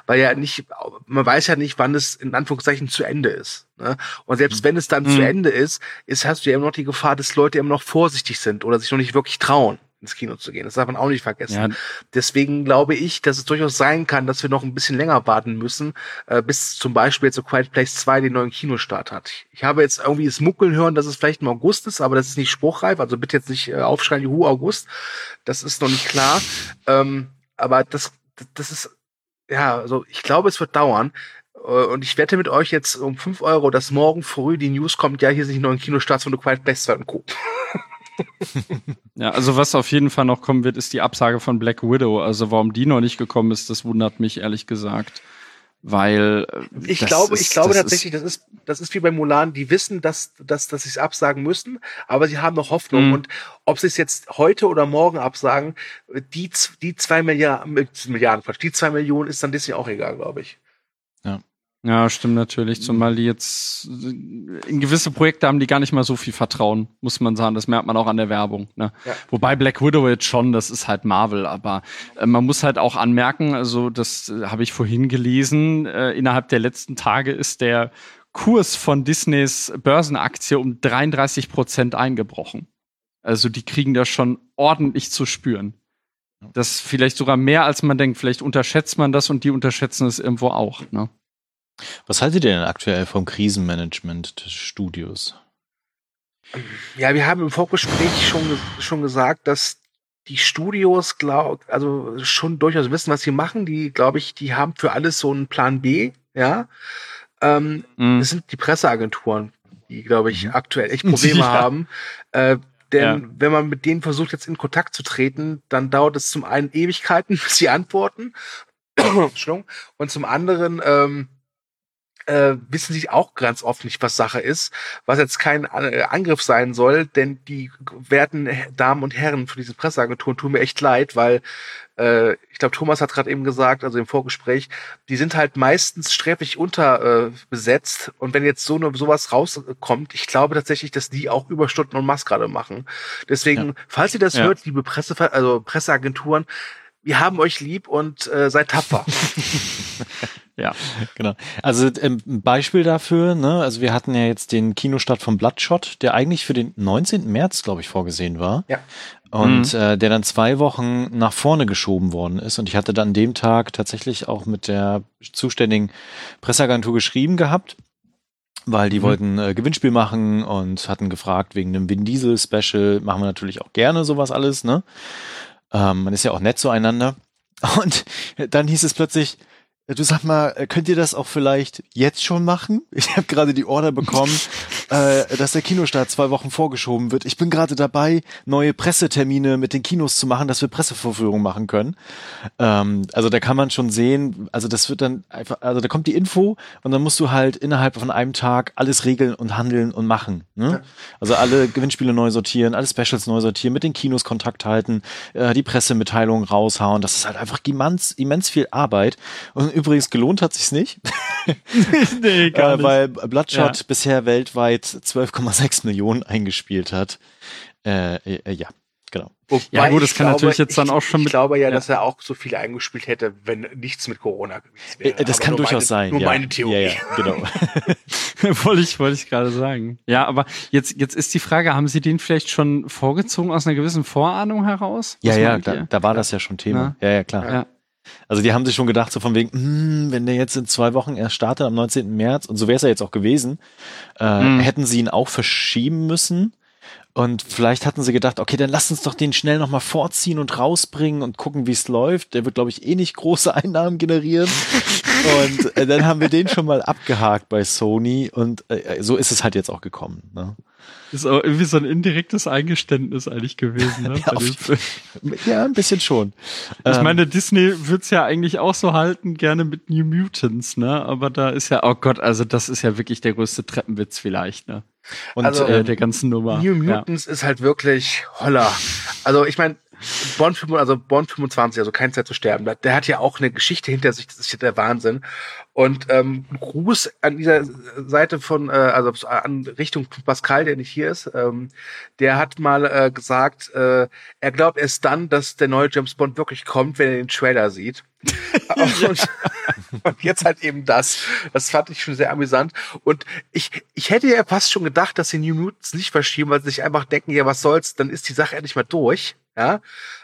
man weiß ja nicht, wann es in Anführungszeichen zu Ende ist. Ne? Und selbst wenn es dann zu Ende ist, hast du ja immer noch die Gefahr, dass Leute immer noch vorsichtig sind oder sich noch nicht wirklich trauen, ins Kino zu gehen. Das darf man auch nicht vergessen. Ja. Deswegen glaube ich, dass es durchaus sein kann, dass wir noch ein bisschen länger warten müssen, bis zum Beispiel jetzt so Quiet Place 2 den neuen Kinostart hat. Ich habe jetzt irgendwie das Muckeln hören, dass es vielleicht im August ist, aber das ist nicht spruchreif, also bitte jetzt nicht aufschreien, juhu, August. Das ist noch nicht klar. Aber das ist, also ich glaube, es wird dauern. Und ich wette mit euch jetzt um 5 €, dass morgen früh die News kommt, ja, hier sind die neuen Kinostarts von The Quiet Place 2 und Co. Ja, also was auf jeden Fall noch kommen wird, ist die Absage von Black Widow. Also warum die noch nicht gekommen ist, das wundert mich ehrlich gesagt. Weil ich glaube tatsächlich, das ist wie bei Mulan, die wissen, dass sie es absagen müssen, aber sie haben noch Hoffnung. Und ob sie es jetzt heute oder morgen absagen, die 2 Millionen ist dann Disney auch egal, glaube ich. Ja, stimmt natürlich. Zumal die jetzt in gewisse Projekte haben die gar nicht mal so viel Vertrauen, muss man sagen. Das merkt man auch an der Werbung. Ne? Ja. Wobei Black Widow jetzt schon, das ist halt Marvel. Aber man muss halt auch anmerken, also das habe ich vorhin gelesen, innerhalb der letzten Tage ist der Kurs von Disneys Börsenaktie um 33% eingebrochen. Also die kriegen das schon ordentlich zu spüren. Das ist vielleicht sogar mehr, als man denkt. Vielleicht unterschätzt man das und die unterschätzen es irgendwo auch, ne? Was haltet ihr denn aktuell vom Krisenmanagement des Studios? Ja, wir haben im Vorgespräch schon gesagt, dass die Studios schon durchaus wissen, was sie machen. Die, glaube ich, die haben für alles so einen Plan B, ja. Das sind die Presseagenturen, die, glaube ich, aktuell echt Probleme haben. Denn wenn man mit denen versucht, jetzt in Kontakt zu treten, dann dauert es zum einen Ewigkeiten, bis sie antworten. Und zum anderen wissen sie auch ganz oft nicht, was Sache ist, was jetzt kein Angriff sein soll, denn die werten Damen und Herren für diese Presseagenturen tun mir echt leid, weil ich glaube, Thomas hat gerade eben gesagt, also im Vorgespräch, die sind halt meistens sträflich unterbesetzt und wenn jetzt sowas rauskommt, ich glaube tatsächlich, dass die auch Überstunden und Maß gerade machen. Deswegen, falls ihr das hört, liebe Presseagenturen, wir haben euch lieb und seid tapfer. Ja, genau. Also ein Beispiel dafür, ne, also wir hatten ja jetzt den Kinostart von Bloodshot, der eigentlich für den 19. März, glaube ich, vorgesehen war. Ja. Und der dann 2 Wochen nach vorne geschoben worden ist. Und ich hatte dann an dem Tag tatsächlich auch mit der zuständigen Presseagentur geschrieben gehabt, weil die wollten Gewinnspiel machen und hatten gefragt wegen einem Vin Diesel Special. Machen wir natürlich auch gerne sowas alles, ne? Man ist ja auch nett zueinander. Und dann hieß es plötzlich, du sag mal, könnt ihr das auch vielleicht jetzt schon machen? Ich habe gerade die Order bekommen, dass der Kinostart 2 Wochen vorgeschoben wird. Ich bin gerade dabei, neue Pressetermine mit den Kinos zu machen, dass wir Pressevorführungen machen können. Also da kann man schon sehen, also das wird dann einfach, also da kommt die Info und dann musst du halt innerhalb von einem Tag alles regeln und handeln und machen. Ne? Ja. Also alle Gewinnspiele neu sortieren, alle Specials neu sortieren, mit den Kinos Kontakt halten, die Pressemitteilungen raushauen. Das ist halt einfach immens viel Arbeit. Und übrigens gelohnt hat sich's nicht. Nee, gar nicht. Weil Bloodshot bisher weltweit 12,6 Millionen eingespielt hat. Ja, genau. Wobei ja gut, das kann natürlich jetzt dann auch schon mit... Ich glaube ja, dass er auch so viel eingespielt hätte, wenn nichts mit Corona gewesen wäre. Das kann durchaus sein. Nur meine Theorie. Ja, genau. wollte ich gerade sagen. Ja, aber jetzt ist die Frage, haben Sie den vielleicht schon vorgezogen aus einer gewissen Vorahnung heraus? Ja, da war das ja schon Thema. Ja, klar. Ja. Also die haben sich schon gedacht, so von wegen, wenn der jetzt in 2 Wochen erst startet, am 19. März, und so wäre es ja jetzt auch gewesen, hätten sie ihn auch verschieben müssen. Und vielleicht hatten sie gedacht, okay, dann lass uns doch den schnell nochmal vorziehen und rausbringen und gucken, wie es läuft. Der wird, glaube ich, nicht große Einnahmen generieren. Und dann haben wir den schon mal abgehakt bei Sony und so ist es halt jetzt auch gekommen. Ne? Ist auch irgendwie so ein indirektes Eingeständnis eigentlich gewesen. Ne? Ja, ein bisschen schon. Ich meine, Disney wird's ja eigentlich auch so halten, gerne mit New Mutants, ne? Aber da ist ja, oh Gott, also das ist ja wirklich der größte Treppenwitz vielleicht, ne? Und also, der ganzen Nummer. New Mutants ist halt wirklich Holla. Also ich meine, Bond 25, also Keine Zeit zu sterben, der hat ja auch eine Geschichte hinter sich, das ist ja der Wahnsinn. Und Gruß an dieser Seite von, also an Richtung Pascal, der nicht hier ist, der hat mal gesagt, er glaubt erst dann, dass der neue James Bond wirklich kommt, wenn er den Trailer sieht. und jetzt halt eben das. Das fand ich schon sehr amüsant. Und ich hätte ja fast schon gedacht, dass die New Mutants nicht verschieben, weil sie sich einfach denken, ja, was soll's, dann ist die Sache endlich mal durch. Ja.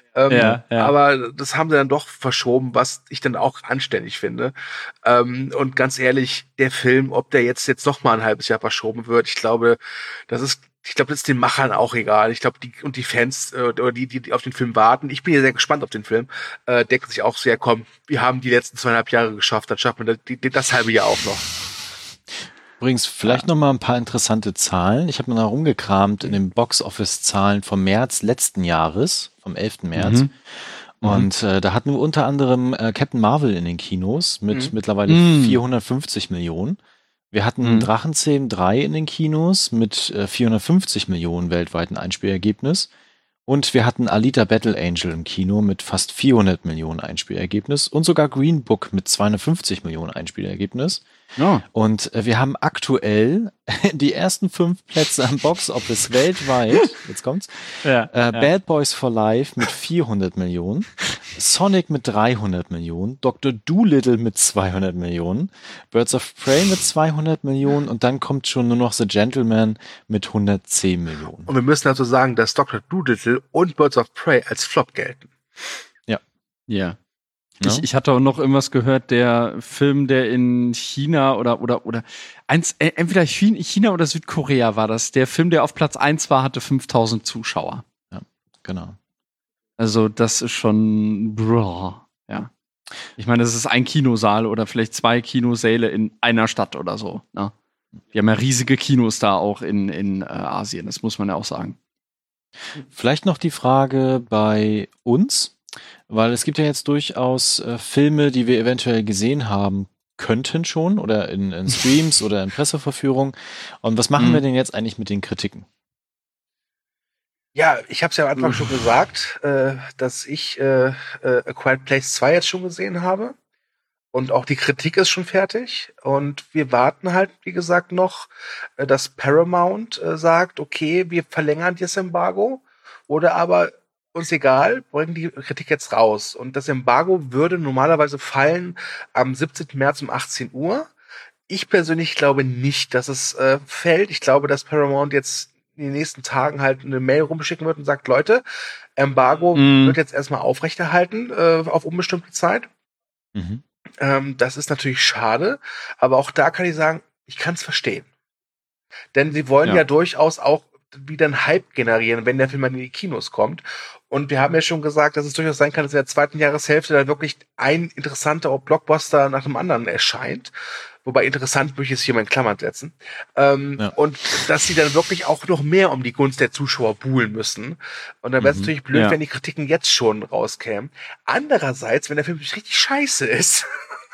Aber das haben sie dann doch verschoben, was ich dann auch anständig finde. Und ganz ehrlich, der Film, ob der jetzt noch mal ein halbes Jahr verschoben wird, ich glaube, das ist den Machern auch egal. Ich glaube, die Fans oder die auf den Film warten, ich bin ja sehr gespannt auf den Film, denken sich auch sehr, komm, wir haben die letzten 2,5 Jahre geschafft, dann schaffen wir das halbe Jahr auch noch. Übrigens, vielleicht noch mal ein paar interessante Zahlen. Ich habe mal rumgekramt in den Box-Office-Zahlen vom März letzten Jahres, vom 11. März. Und da hatten wir unter anderem Captain Marvel in den Kinos mit mittlerweile 450 Millionen. Wir hatten Drachenzähmen 3 in den Kinos mit 450 Millionen weltweiten Einspielergebnis. Und wir hatten Alita Battle Angel im Kino mit fast 400 Millionen Einspielergebnis und sogar Green Book mit 250 Millionen Einspielergebnis. Oh. Und wir haben aktuell die ersten 5 Plätze am Box-Office weltweit, jetzt kommt's, Bad Boys for Life mit 400 Millionen, Sonic mit 300 Millionen, Dr. Dolittle mit 200 Millionen, Birds of Prey mit 200 Millionen und dann kommt schon nur noch The Gentleman mit 110 Millionen. Und wir müssen also sagen, dass Dr. Dolittle und Birds of Prey als Flop gelten. Ja. Ja. Ich hatte auch noch irgendwas gehört, der Film, der in China oder entweder China oder Südkorea war das. Der Film, der auf Platz 1 war, hatte 5000 Zuschauer. Ja, genau. Also das ist schon, ja. Ich meine, das ist ein Kinosaal oder vielleicht 2 Kinosäle in einer Stadt oder so. Ne? Die haben ja riesige Kinos da auch in Asien, das muss man ja auch sagen. Vielleicht noch die Frage bei uns. Weil es gibt ja jetzt durchaus Filme, die wir eventuell gesehen haben könnten schon oder in Streams oder in Presseverführungen. Und was machen wir denn jetzt eigentlich mit den Kritiken? Ja, ich habe es ja am Anfang schon gesagt, dass ich A Quiet Place 2 jetzt schon gesehen habe. Und auch die Kritik ist schon fertig. Und wir warten halt, wie gesagt, noch, dass Paramount sagt, okay, wir verlängern das Embargo. Oder aber uns egal, bringen die Kritik jetzt raus. Und das Embargo würde normalerweise fallen am 17. März um 18 Uhr. Ich persönlich glaube nicht, dass es fällt. Ich glaube, dass Paramount jetzt in den nächsten Tagen halt eine Mail rumschicken wird und sagt, Leute, Embargo wird jetzt erstmal aufrechterhalten auf unbestimmte Zeit. Mhm. Das ist natürlich schade, aber auch da kann ich sagen, ich kann es verstehen. Denn sie wollen ja durchaus auch wieder einen Hype generieren, wenn der Film mal in die Kinos kommt. Und wir haben ja schon gesagt, dass es durchaus sein kann, dass in der zweiten Jahreshälfte da wirklich ein interessanter Blockbuster nach dem anderen erscheint. Wobei interessant würde ich es hier mal in Klammern setzen. Und dass sie dann wirklich auch noch mehr um die Gunst der Zuschauer buhlen müssen. Und dann wäre es natürlich blöd, wenn die Kritiken jetzt schon rauskämen. Andererseits, wenn der Film richtig scheiße ist.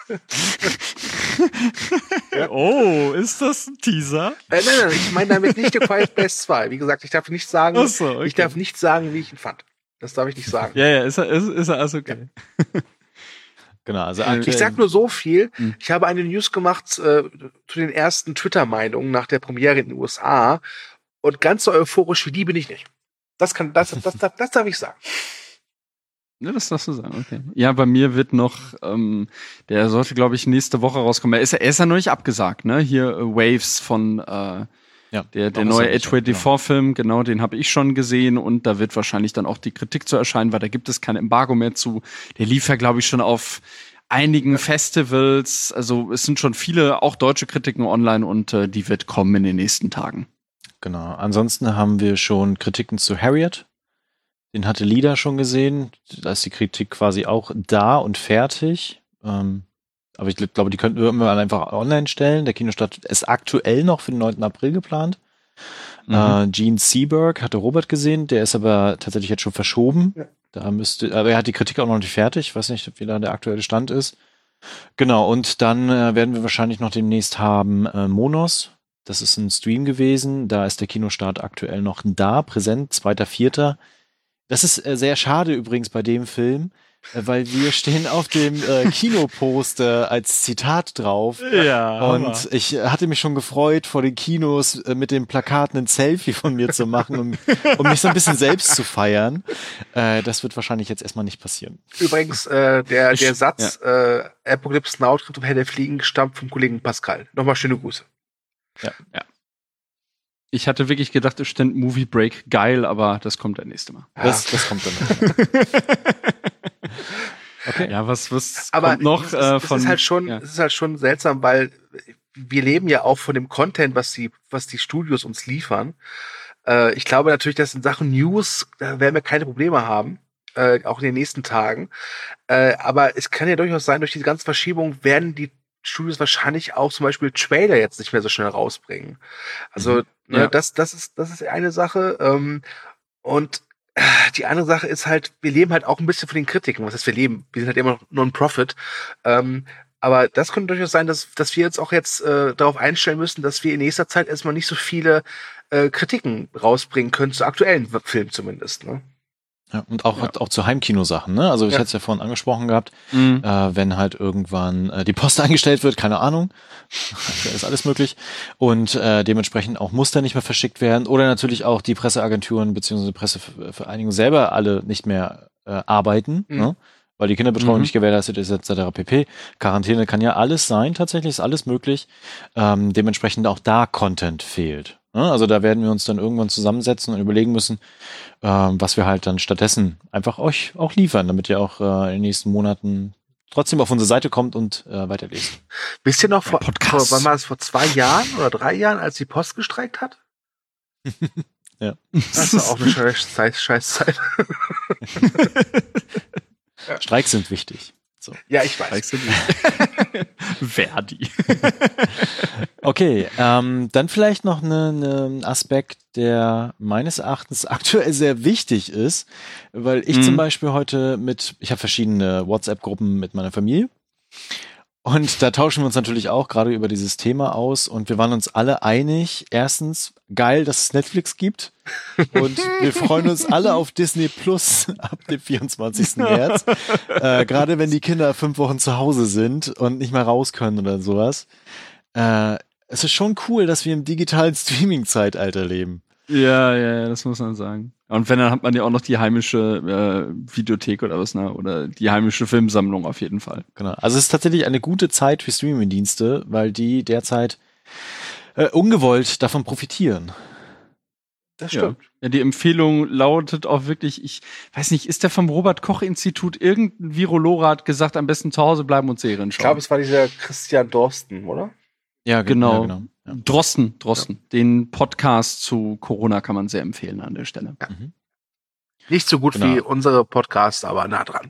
Oh, ist das ein Teaser? Nein, ich meine damit nicht The Quiet Place 2. Wie gesagt, ich darf nicht sagen, ich darf nicht sagen, wie ich ihn fand. Das darf ich nicht sagen. Ja, ist er also okay. Genau, also ich sag nur so viel. Ich habe eine News gemacht zu den ersten Twitter-Meinungen nach der Premiere in den USA. Und ganz so euphorisch wie die bin ich nicht. Das darf ich sagen. Ja, das darfst du sagen, okay. Ja, bei mir wird noch, der sollte, glaube ich, nächste Woche rauskommen. Er ist ja noch nicht abgesagt, ne? Hier Waves von der neue A24-Film, genau, den habe ich schon gesehen und da wird wahrscheinlich dann auch die Kritik zu erscheinen, weil da gibt es kein Embargo mehr zu. Der lief ja, glaube ich, schon auf einigen Festivals. Also es sind schon viele, auch deutsche Kritiken online und die wird kommen in den nächsten Tagen. Genau. Ansonsten haben wir schon Kritiken zu Harriet. Den hatte Lida schon gesehen. Da ist die Kritik quasi auch da und fertig. Aber ich glaube, die könnten wir einfach online stellen. Der Kinostart ist aktuell noch für den 9. April geplant. Gene Seberg hatte Robert gesehen. Der ist aber tatsächlich jetzt schon verschoben. Ja. Aber er hat die Kritik auch noch nicht fertig. Ich weiß nicht, wie da der aktuelle Stand ist. Genau. Und dann werden wir wahrscheinlich noch demnächst haben Monos. Das ist ein Stream gewesen. Da ist der Kinostart aktuell noch da. Präsent, 2.4. Das ist sehr schade übrigens bei dem Film, weil wir stehen auf dem Kinoposter als Zitat drauf. Ja. Und ich hatte mich schon gefreut, vor den Kinos mit den Plakaten ein Selfie von mir zu machen, um mich so ein bisschen selbst zu feiern. Das wird wahrscheinlich jetzt erstmal nicht passieren. Übrigens, der Satz, Apocalypse Now trifft auf Herr der Fliegen, stammt vom Kollegen Pascal. Nochmal schöne Grüße. Ja. Ich hatte wirklich gedacht, es stand Movie Break geil, aber das kommt dann nächste Mal. Ja. Das kommt dann noch. Okay. Ja, was aber kommt noch von? Es ist halt schon seltsam, weil wir leben ja auch von dem Content, was die Studios uns liefern. Ich glaube natürlich, dass in Sachen News, da werden wir keine Probleme haben. Auch in den nächsten Tagen. Aber es kann ja durchaus sein, durch diese ganze Verschiebung werden die Studios wahrscheinlich auch zum Beispiel Trailer jetzt nicht mehr so schnell rausbringen. Also das ist eine Sache. Und die andere Sache ist halt, wir leben halt auch ein bisschen von den Kritiken. Was heißt, wir leben? Wir sind halt immer noch Non-Profit. Aber das könnte durchaus sein, dass wir uns auch jetzt darauf einstellen müssen, dass wir in nächster Zeit erstmal nicht so viele Kritiken rausbringen können, zu aktuellen Filmen zumindest. Ne? Ja, und auch zu Heimkinosachen, ne? Also ich hatte es ja vorhin angesprochen gehabt, wenn halt irgendwann die Post eingestellt wird, keine Ahnung, da ist alles möglich und dementsprechend auch Muster nicht mehr verschickt werden oder natürlich auch die Presseagenturen bzw. Pressevereinigungen selber alle nicht mehr arbeiten, ne? Weil die Kinderbetreuung nicht gewährleistet ist, etc. pp. Quarantäne kann ja alles sein, tatsächlich ist alles möglich. Dementsprechend auch da Content fehlt. Also da werden wir uns dann irgendwann zusammensetzen und überlegen müssen, was wir halt dann stattdessen einfach euch auch liefern, damit ihr auch in den nächsten Monaten trotzdem auf unsere Seite kommt und weiterlest. Wisst ihr noch, wann war es, vor 2 Jahren oder 3 Jahren, als die Post gestreikt hat? Ja. Das war auch eine Scheißzeit. Streiks sind wichtig. So. Ja, ich weiß. Verdi. Okay, dann vielleicht noch einen Aspekt, der meines Erachtens aktuell sehr wichtig ist, weil ich zum Beispiel heute ich habe verschiedene WhatsApp-Gruppen mit meiner Familie Und da tauschen wir uns natürlich auch gerade über dieses Thema aus und wir waren uns alle einig. Erstens, geil, dass es Netflix gibt und wir freuen uns alle auf Disney Plus ab dem 24. März. Gerade wenn die Kinder 5 Wochen zu Hause sind und nicht mehr raus können oder sowas. Es ist schon cool, dass wir im digitalen Streaming-Zeitalter leben. Ja, das muss man sagen. Und wenn, dann hat man ja auch noch die heimische Videothek oder was, ne? Oder die heimische Filmsammlung auf jeden Fall. Genau. Also es ist tatsächlich eine gute Zeit für Streaming-Dienste, weil die derzeit ungewollt davon profitieren. Das stimmt. Ja, die Empfehlung lautet auch wirklich, ich weiß nicht, ist der vom Robert-Koch-Institut, irgendein Virologe hat gesagt, am besten zu Hause bleiben und Serien schauen. Ich glaube, es war dieser Christian Dorsten, oder? Ja, Genau. Ja. Drosten. Den Podcast zu Corona kann man sehr empfehlen an der Stelle. Ja. Nicht so gut wie unsere Podcasts, aber nah dran.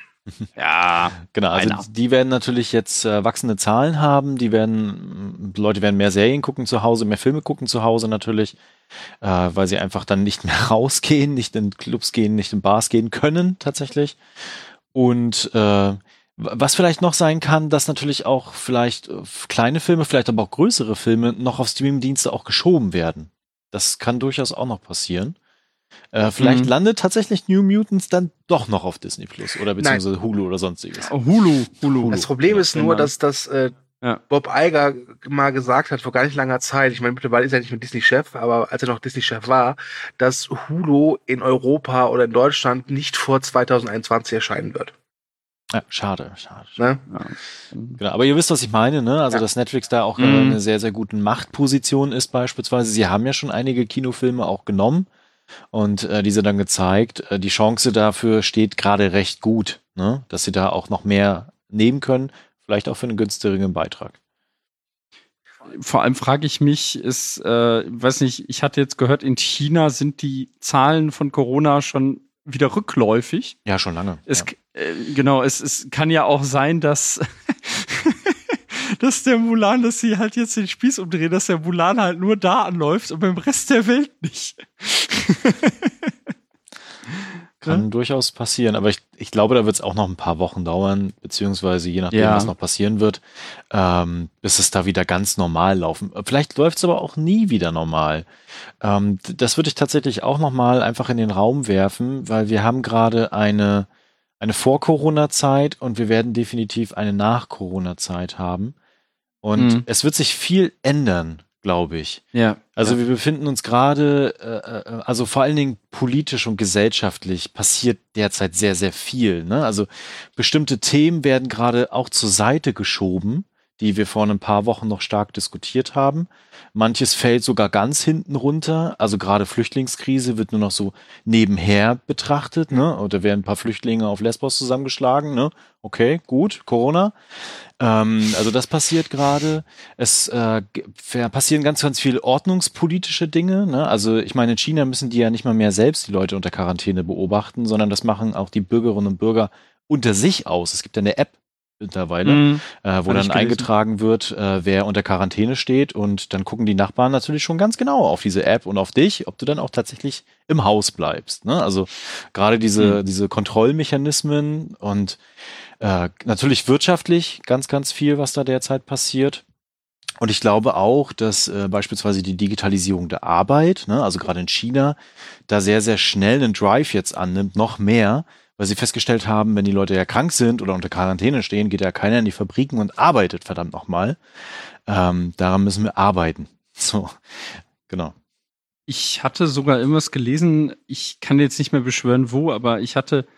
Ja, genau. Also die werden natürlich jetzt wachsende Zahlen haben. Leute werden mehr Serien gucken zu Hause, mehr Filme gucken zu Hause natürlich, weil sie einfach dann nicht mehr rausgehen, nicht in Clubs gehen, nicht in Bars gehen können tatsächlich. Und was vielleicht noch sein kann, dass natürlich auch vielleicht kleine Filme, vielleicht aber auch größere Filme noch auf Streamingdienste auch geschoben werden. Das kann durchaus auch noch passieren. Vielleicht landet tatsächlich New Mutants dann doch noch auf Disney Plus oder beziehungsweise Hulu oder sonstiges. Hulu. Das Problem ist nur, dass das Bob Iger mal gesagt hat vor gar nicht langer Zeit, ich meine, mittlerweile ist er nicht mehr Disney-Chef, aber als er noch Disney-Chef war, dass Hulu in Europa oder in Deutschland nicht vor 2021 erscheinen wird. Ja, schade. Ne? Ja. Genau, aber ihr wisst, was ich meine, ne? Also, dass Netflix da auch eine sehr, sehr gute Machtposition ist beispielsweise. Sie haben ja schon einige Kinofilme auch genommen und diese dann gezeigt. Die Chance dafür steht gerade recht gut, ne? Dass sie da auch noch mehr nehmen können, vielleicht auch für einen günstigeren Beitrag. Vor allem frage ich mich, weiß nicht, ich hatte jetzt gehört, in China sind die Zahlen von Corona schon wieder rückläufig. Ja, schon lange. Genau, es kann ja auch sein, dass der Mulan, dass sie halt jetzt den Spieß umdrehen, dass der Mulan halt nur da anläuft und beim Rest der Welt nicht. Kann durchaus passieren, aber ich glaube, da wird es auch noch ein paar Wochen dauern, beziehungsweise je nachdem, was noch passieren wird, bis es da wieder ganz normal laufen. Vielleicht läuft es aber auch nie wieder normal. Das würde ich tatsächlich auch noch mal einfach in den Raum werfen, weil wir haben gerade eine Vor-Corona-Zeit und wir werden definitiv eine Nach-Corona-Zeit haben. Und es wird sich viel ändern, glaube ich. Ja. Also wir befinden uns gerade, also vor allen Dingen politisch und gesellschaftlich passiert derzeit sehr, sehr viel. Ne? Also bestimmte Themen werden gerade auch zur Seite geschoben, die wir vor ein paar Wochen noch stark diskutiert haben. Manches fällt sogar ganz hinten runter. Also gerade Flüchtlingskrise wird nur noch so nebenher betrachtet. Ne? Oder werden ein paar Flüchtlinge auf Lesbos zusammengeschlagen. Ne? Okay, gut, Corona. Also das passiert gerade. Es passieren ganz, ganz viele ordnungspolitische Dinge. Ne? Also ich meine, in China müssen die ja nicht mal mehr selbst die Leute unter Quarantäne beobachten, sondern das machen auch die Bürgerinnen und Bürger unter sich aus. Es gibt ja eine App mittlerweile, wo dann eingetragen wird, wer unter Quarantäne steht, und dann gucken die Nachbarn natürlich schon ganz genau auf diese App und auf dich, ob du dann auch tatsächlich im Haus bleibst. Ne? Also gerade diese Kontrollmechanismen und natürlich wirtschaftlich ganz, ganz viel, was da derzeit passiert. Und ich glaube auch, dass beispielsweise die Digitalisierung der Arbeit, ne, also gerade in China, da sehr, sehr schnell einen Drive jetzt annimmt, noch mehr, weil sie festgestellt haben, wenn die Leute ja krank sind oder unter Quarantäne stehen, geht ja keiner in die Fabriken und arbeitet verdammt nochmal. Daran müssen wir arbeiten. So, genau. Ich hatte sogar irgendwas gelesen, ich kann jetzt nicht mehr beschwören, wo, aber ich hatte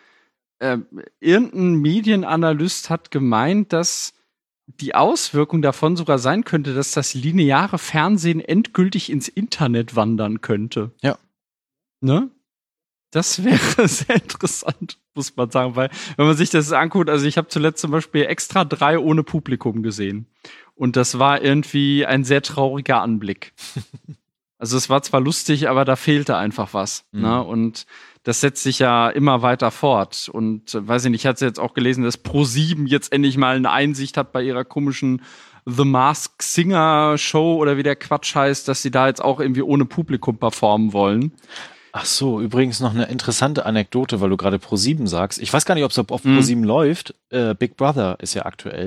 irgendein Medienanalyst hat gemeint, dass die Auswirkung davon sogar sein könnte, dass das lineare Fernsehen endgültig ins Internet wandern könnte. Ja. Ne? Das wäre sehr interessant, muss man sagen, weil, wenn man sich das anguckt, also ich habe zuletzt zum Beispiel Extra 3 ohne Publikum gesehen. Und das war irgendwie ein sehr trauriger Anblick. Also es war zwar lustig, aber da fehlte einfach was. Ne? Und das setzt sich ja immer weiter fort. Und weiß ich nicht, ich hatte jetzt auch gelesen, dass Pro7 jetzt endlich mal eine Einsicht hat bei ihrer komischen The Masked Singer Show oder wie der Quatsch heißt, dass sie da jetzt auch irgendwie ohne Publikum performen wollen. Ach so, übrigens noch eine interessante Anekdote, weil du gerade Pro7 sagst. Ich weiß gar nicht, ob es auf Pro7 läuft. Big Brother ist ja aktuell.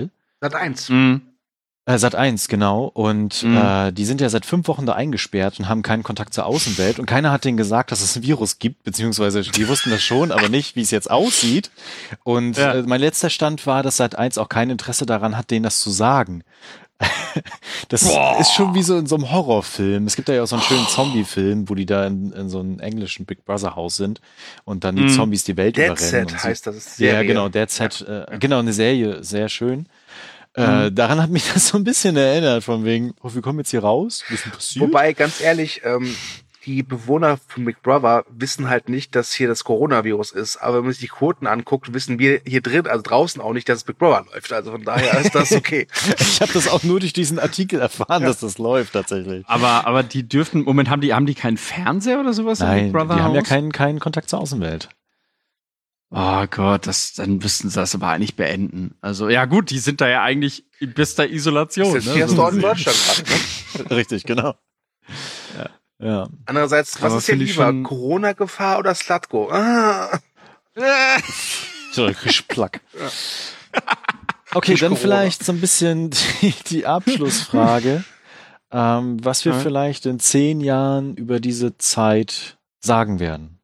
Sat.1. Sat.1, genau. Und die sind ja seit 5 Wochen da eingesperrt und haben keinen Kontakt zur Außenwelt. Und keiner hat denen gesagt, dass es ein Virus gibt, beziehungsweise die wussten das schon, aber nicht, wie es jetzt aussieht. Und mein letzter Stand war, dass Sat.1 auch kein Interesse daran hat, denen das zu sagen. Das ist schon wie so in so einem Horrorfilm. Es gibt da ja auch so einen schönen Zombie-Film, wo die da in so einem englischen Big Brother-Haus sind und dann die Zombies die Welt überrennen. Dead Set heißt das. Ist Serie. Ja, genau, Dead Set. Genau, eine Serie, sehr schön. Daran hat mich das so ein bisschen erinnert, von wegen, wir kommen jetzt hier raus, was ist denn passiert? Wobei, ganz ehrlich, die Bewohner von Big Brother wissen halt nicht, dass hier das Coronavirus ist. Aber wenn man sich die Quoten anguckt, wissen wir hier drin, also draußen auch nicht, dass Big Brother läuft. Also von daher ist das okay. Ich habe das auch nur durch diesen Artikel erfahren, dass das läuft tatsächlich. Aber die dürften, Moment, haben die keinen Fernseher oder sowas? Nein, im Big Brother die haben ja Haus? keinen Kontakt zur Außenwelt. Oh Gott, dann müssten sie das aber eigentlich beenden. Also, ja gut, die sind da ja eigentlich in bester Isolation. Das ist jetzt hier in Deutschland gerade, ne? Richtig, genau. Ja. Andererseits, was Aber ist dir finde ich lieber? schon- Corona-Gefahr oder Slutko? Ah. So, Plack. Okay, dann Corona. vielleicht so ein bisschen die Abschlussfrage, was wir vielleicht in 10 Jahren über diese Zeit sagen werden.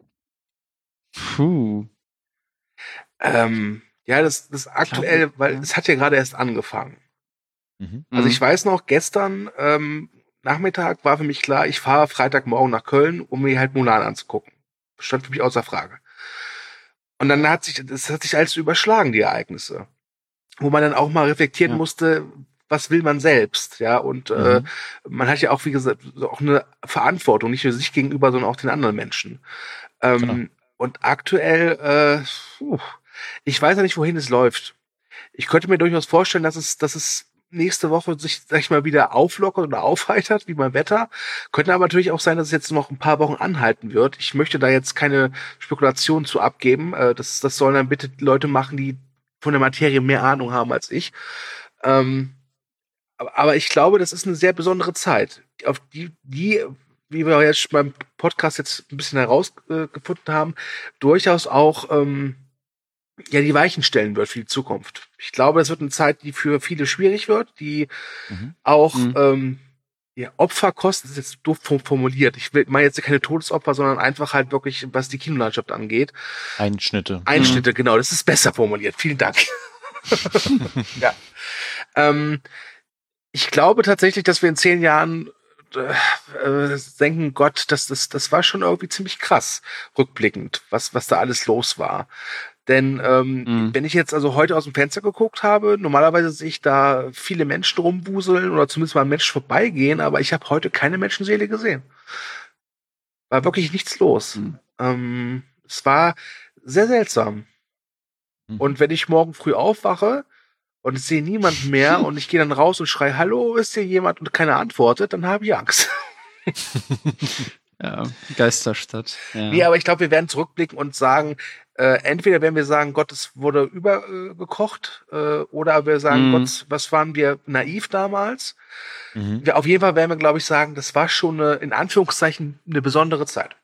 Puh. Ja, das aktuell, weil es hat ja gerade erst angefangen. Mhm. Also ich weiß noch, gestern Nachmittag war für mich klar, ich fahre Freitagmorgen nach Köln, um mir halt Mulan anzugucken. Stand für mich außer Frage. Und dann hat sich alles überschlagen, die Ereignisse. Wo man dann auch mal reflektieren musste, was will man selbst, ja, und man hat ja auch, wie gesagt, auch eine Verantwortung, nicht nur sich gegenüber, sondern auch den anderen Menschen. Und aktuell, ich weiß ja nicht, wohin es läuft. Ich könnte mir durchaus vorstellen, dass es nächste Woche sich, sag ich mal, wieder auflockert oder aufheitert, wie beim Wetter. Könnte aber natürlich auch sein, dass es jetzt noch ein paar Wochen anhalten wird. Ich möchte da jetzt keine Spekulationen zu abgeben. Das sollen dann bitte Leute machen, die von der Materie mehr Ahnung haben als ich. Aber ich glaube, das ist eine sehr besondere Zeit, auf die, wie wir jetzt beim Podcast jetzt ein bisschen herausgefunden haben, durchaus auch die Weichen stellen wird für die Zukunft. Ich glaube, es wird eine Zeit, die für viele schwierig wird, die auch Opfer kosten, das ist jetzt doof formuliert. Ich meine jetzt keine Todesopfer, sondern einfach halt wirklich, was die Kinolandschaft angeht. Einschnitte, genau, das ist besser formuliert. Vielen Dank. Ja. Ich glaube tatsächlich, dass wir in 10 Jahren denken, Gott, das war schon irgendwie ziemlich krass, rückblickend, was da alles los war. Denn wenn ich jetzt also heute aus dem Fenster geguckt habe, normalerweise sehe ich da viele Menschen rumwuseln oder zumindest mal ein Mensch vorbeigehen, aber ich habe heute keine Menschenseele gesehen. War wirklich nichts los. Es war sehr seltsam. Und wenn ich morgen früh aufwache und ich sehe niemanden mehr und ich gehe dann raus und schreie, hallo, ist hier jemand, und keiner antwortet, dann habe ich Angst. Ja, Geisterstadt. Ja. Nee, aber ich glaube, wir werden zurückblicken und sagen, entweder werden wir sagen, Gott, es wurde übergekocht, oder wir sagen, Gott, was waren wir naiv damals? Auf jeden Fall werden wir, glaube ich, sagen, das war schon in Anführungszeichen eine besondere Zeit.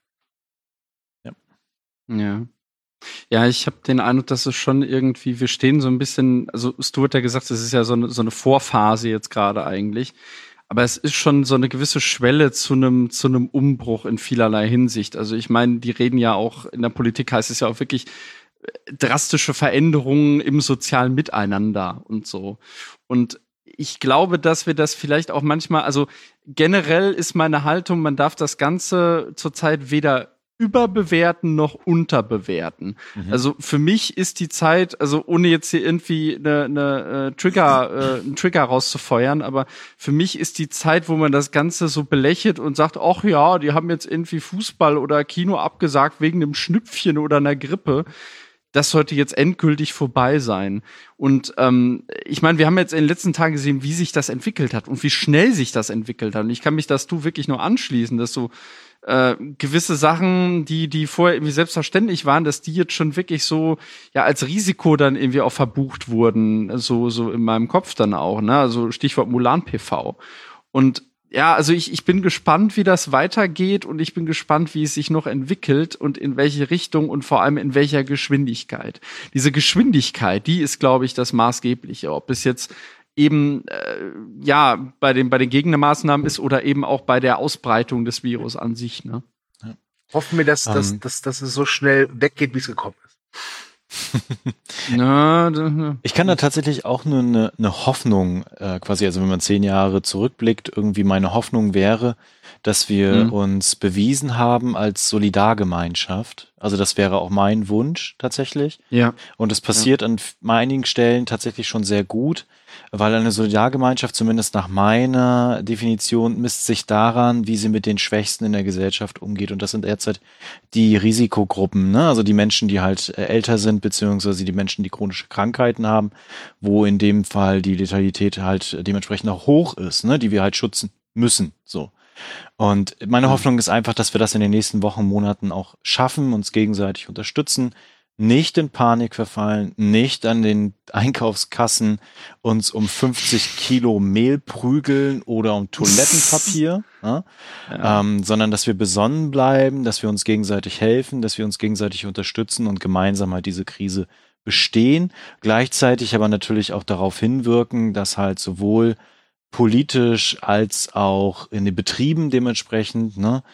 Ja. Ja, ich habe den Eindruck, dass es schon irgendwie, wir stehen so ein bisschen, also Stu hat ja gesagt, es ist ja so eine Vorphase jetzt gerade eigentlich. Aber es ist schon so eine gewisse Schwelle zu einem Umbruch in vielerlei Hinsicht. Also ich meine, die reden ja auch, in der Politik heißt es ja auch wirklich drastische Veränderungen im sozialen Miteinander und so. Und ich glaube, dass wir das vielleicht auch manchmal, also generell ist meine Haltung, man darf das Ganze zurzeit weder überbewerten noch unterbewerten. Also für mich ist die Zeit, also ohne jetzt hier irgendwie einen Trigger rauszufeuern, aber für mich ist die Zeit, wo man das Ganze so belächelt und sagt, ach ja, die haben jetzt irgendwie Fußball oder Kino abgesagt wegen einem Schnüpfchen oder einer Grippe. Das sollte jetzt endgültig vorbei sein. Und ich meine, wir haben jetzt in den letzten Tagen gesehen, wie sich das entwickelt hat und wie schnell sich das entwickelt hat. Und ich kann mich dazu wirklich nur anschließen, dass so gewisse Sachen, die vorher irgendwie selbstverständlich waren, dass die jetzt schon wirklich so ja als Risiko dann irgendwie auch verbucht wurden, so in meinem Kopf dann auch, ne? Also Stichwort Mulan PV. Und ja, also ich bin gespannt, wie das weitergeht und ich bin gespannt, wie es sich noch entwickelt und in welche Richtung und vor allem in welcher Geschwindigkeit. Diese Geschwindigkeit, die ist, glaube ich, das Maßgebliche. Ob es jetzt eben bei den Gegnermaßnahmen ist oder eben auch bei der Ausbreitung des Virus an sich. Ne? Hoffen wir, dass es so schnell weggeht, wie es gekommen ist. Ich kann da tatsächlich auch nur eine Hoffnung, quasi, also wenn man 10 Jahre zurückblickt, irgendwie meine Hoffnung wäre, dass wir uns bewiesen haben als Solidargemeinschaft. Also das wäre auch mein Wunsch tatsächlich. Ja. Und es passiert an einigen Stellen tatsächlich schon sehr gut, weil eine Solidargemeinschaft, zumindest nach meiner Definition, misst sich daran, wie sie mit den Schwächsten in der Gesellschaft umgeht. Und das sind derzeit die Risikogruppen, ne? Also die Menschen, die halt älter sind, beziehungsweise die Menschen, die chronische Krankheiten haben, wo in dem Fall die Letalität halt dementsprechend auch hoch ist, ne? Die wir halt schützen müssen, so. Und meine Hoffnung ist einfach, dass wir das in den nächsten Wochen, Monaten auch schaffen, uns gegenseitig unterstützen, nicht in Panik verfallen, nicht an den Einkaufskassen uns um 50 Kilo Mehl prügeln oder um Toilettenpapier, sondern dass wir besonnen bleiben, dass wir uns gegenseitig helfen, dass wir uns gegenseitig unterstützen und gemeinsam halt diese Krise bestehen. Gleichzeitig aber natürlich auch darauf hinwirken, dass halt sowohl politisch als auch in den Betrieben dementsprechend,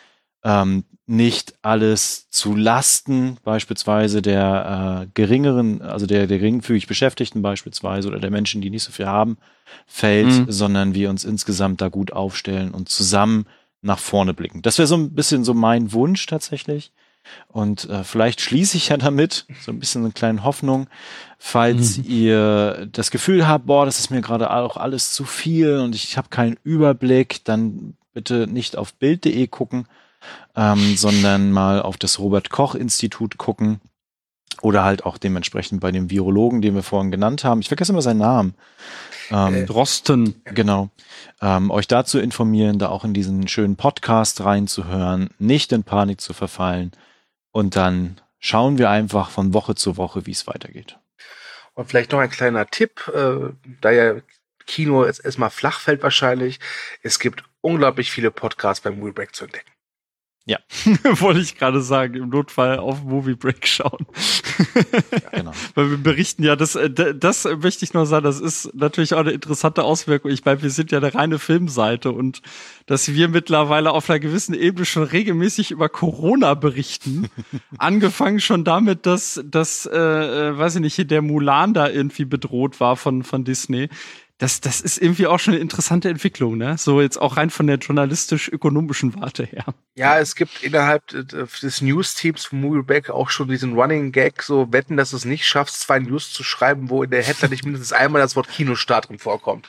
nicht alles zu Lasten beispielsweise der geringeren, also der geringfügig Beschäftigten beispielsweise oder der Menschen, die nicht so viel haben, fällt, sondern wir uns insgesamt da gut aufstellen und zusammen nach vorne blicken. Das wäre so ein bisschen so mein Wunsch tatsächlich. Und vielleicht schließe ich ja damit so ein bisschen eine kleine Hoffnung, falls ihr das Gefühl habt, das ist mir gerade auch alles zu viel und ich habe keinen Überblick, dann bitte nicht auf Bild.de gucken, sondern mal auf das Robert-Koch-Institut gucken oder halt auch dementsprechend bei dem Virologen, den wir vorhin genannt haben. Ich vergesse immer seinen Namen. Drosten. Genau. Euch dazu informieren, da auch in diesen schönen Podcast reinzuhören, nicht in Panik zu verfallen. Und dann schauen wir einfach von Woche zu Woche, wie es weitergeht. Und vielleicht noch ein kleiner Tipp, da ja Kino jetzt erstmal flach fällt wahrscheinlich. Es gibt unglaublich viele Podcasts beim Movie Break zu entdecken. Ja. Wollte ich gerade sagen, im Notfall auf Movie Break schauen. Ja, genau. Weil wir berichten ja, das möchte ich noch sagen, das ist natürlich auch eine interessante Auswirkung. Ich meine, wir sind ja eine reine Filmseite und dass wir mittlerweile auf einer gewissen Ebene schon regelmäßig über Corona berichten. Angefangen schon damit, dass weiß ich nicht, hier der Mulan da irgendwie bedroht war von Disney. Das ist irgendwie auch schon eine interessante Entwicklung, ne? So jetzt auch rein von der journalistisch-ökonomischen Warte her. Ja, es gibt innerhalb des News-Teams von Movie Break auch schon diesen Running Gag, so wetten, dass du es nicht schaffst, 2 News zu schreiben, wo in der Headline nicht mindestens einmal das Wort Kinostart drin vorkommt.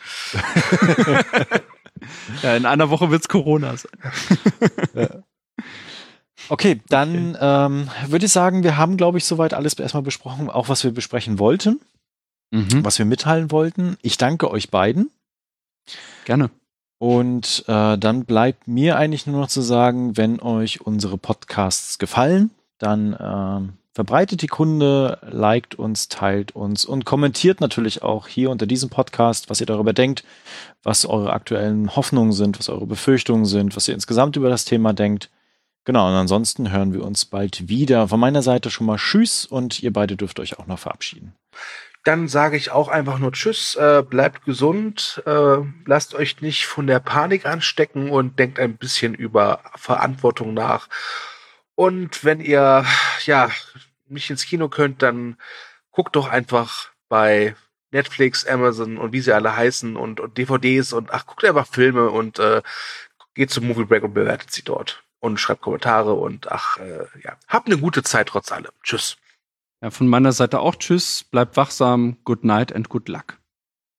Ja, in einer Woche wird's Corona sein. Okay, dann würde ich sagen, wir haben, glaube ich, soweit alles erstmal besprochen, auch was wir besprechen wollten. Was wir mitteilen wollten. Ich danke euch beiden. Gerne. Und dann bleibt mir eigentlich nur noch zu sagen, wenn euch unsere Podcasts gefallen, dann verbreitet die Kunde, liked uns, teilt uns und kommentiert natürlich auch hier unter diesem Podcast, was ihr darüber denkt, was eure aktuellen Hoffnungen sind, was eure Befürchtungen sind, was ihr insgesamt über das Thema denkt. Genau, und ansonsten hören wir uns bald wieder. Von meiner Seite schon mal Tschüss und ihr beide dürft euch auch noch verabschieden. Dann sage ich auch einfach nur Tschüss, bleibt gesund, lasst euch nicht von der Panik anstecken und denkt ein bisschen über Verantwortung nach. Und wenn ihr nicht ins Kino könnt, dann guckt doch einfach bei Netflix, Amazon und wie sie alle heißen und DVDs und guckt einfach Filme und geht zum Movie Break und bewertet sie dort und schreibt Kommentare und habt eine gute Zeit trotz allem. Tschüss. Ja, von meiner Seite auch Tschüss, bleibt wachsam, good night and good luck.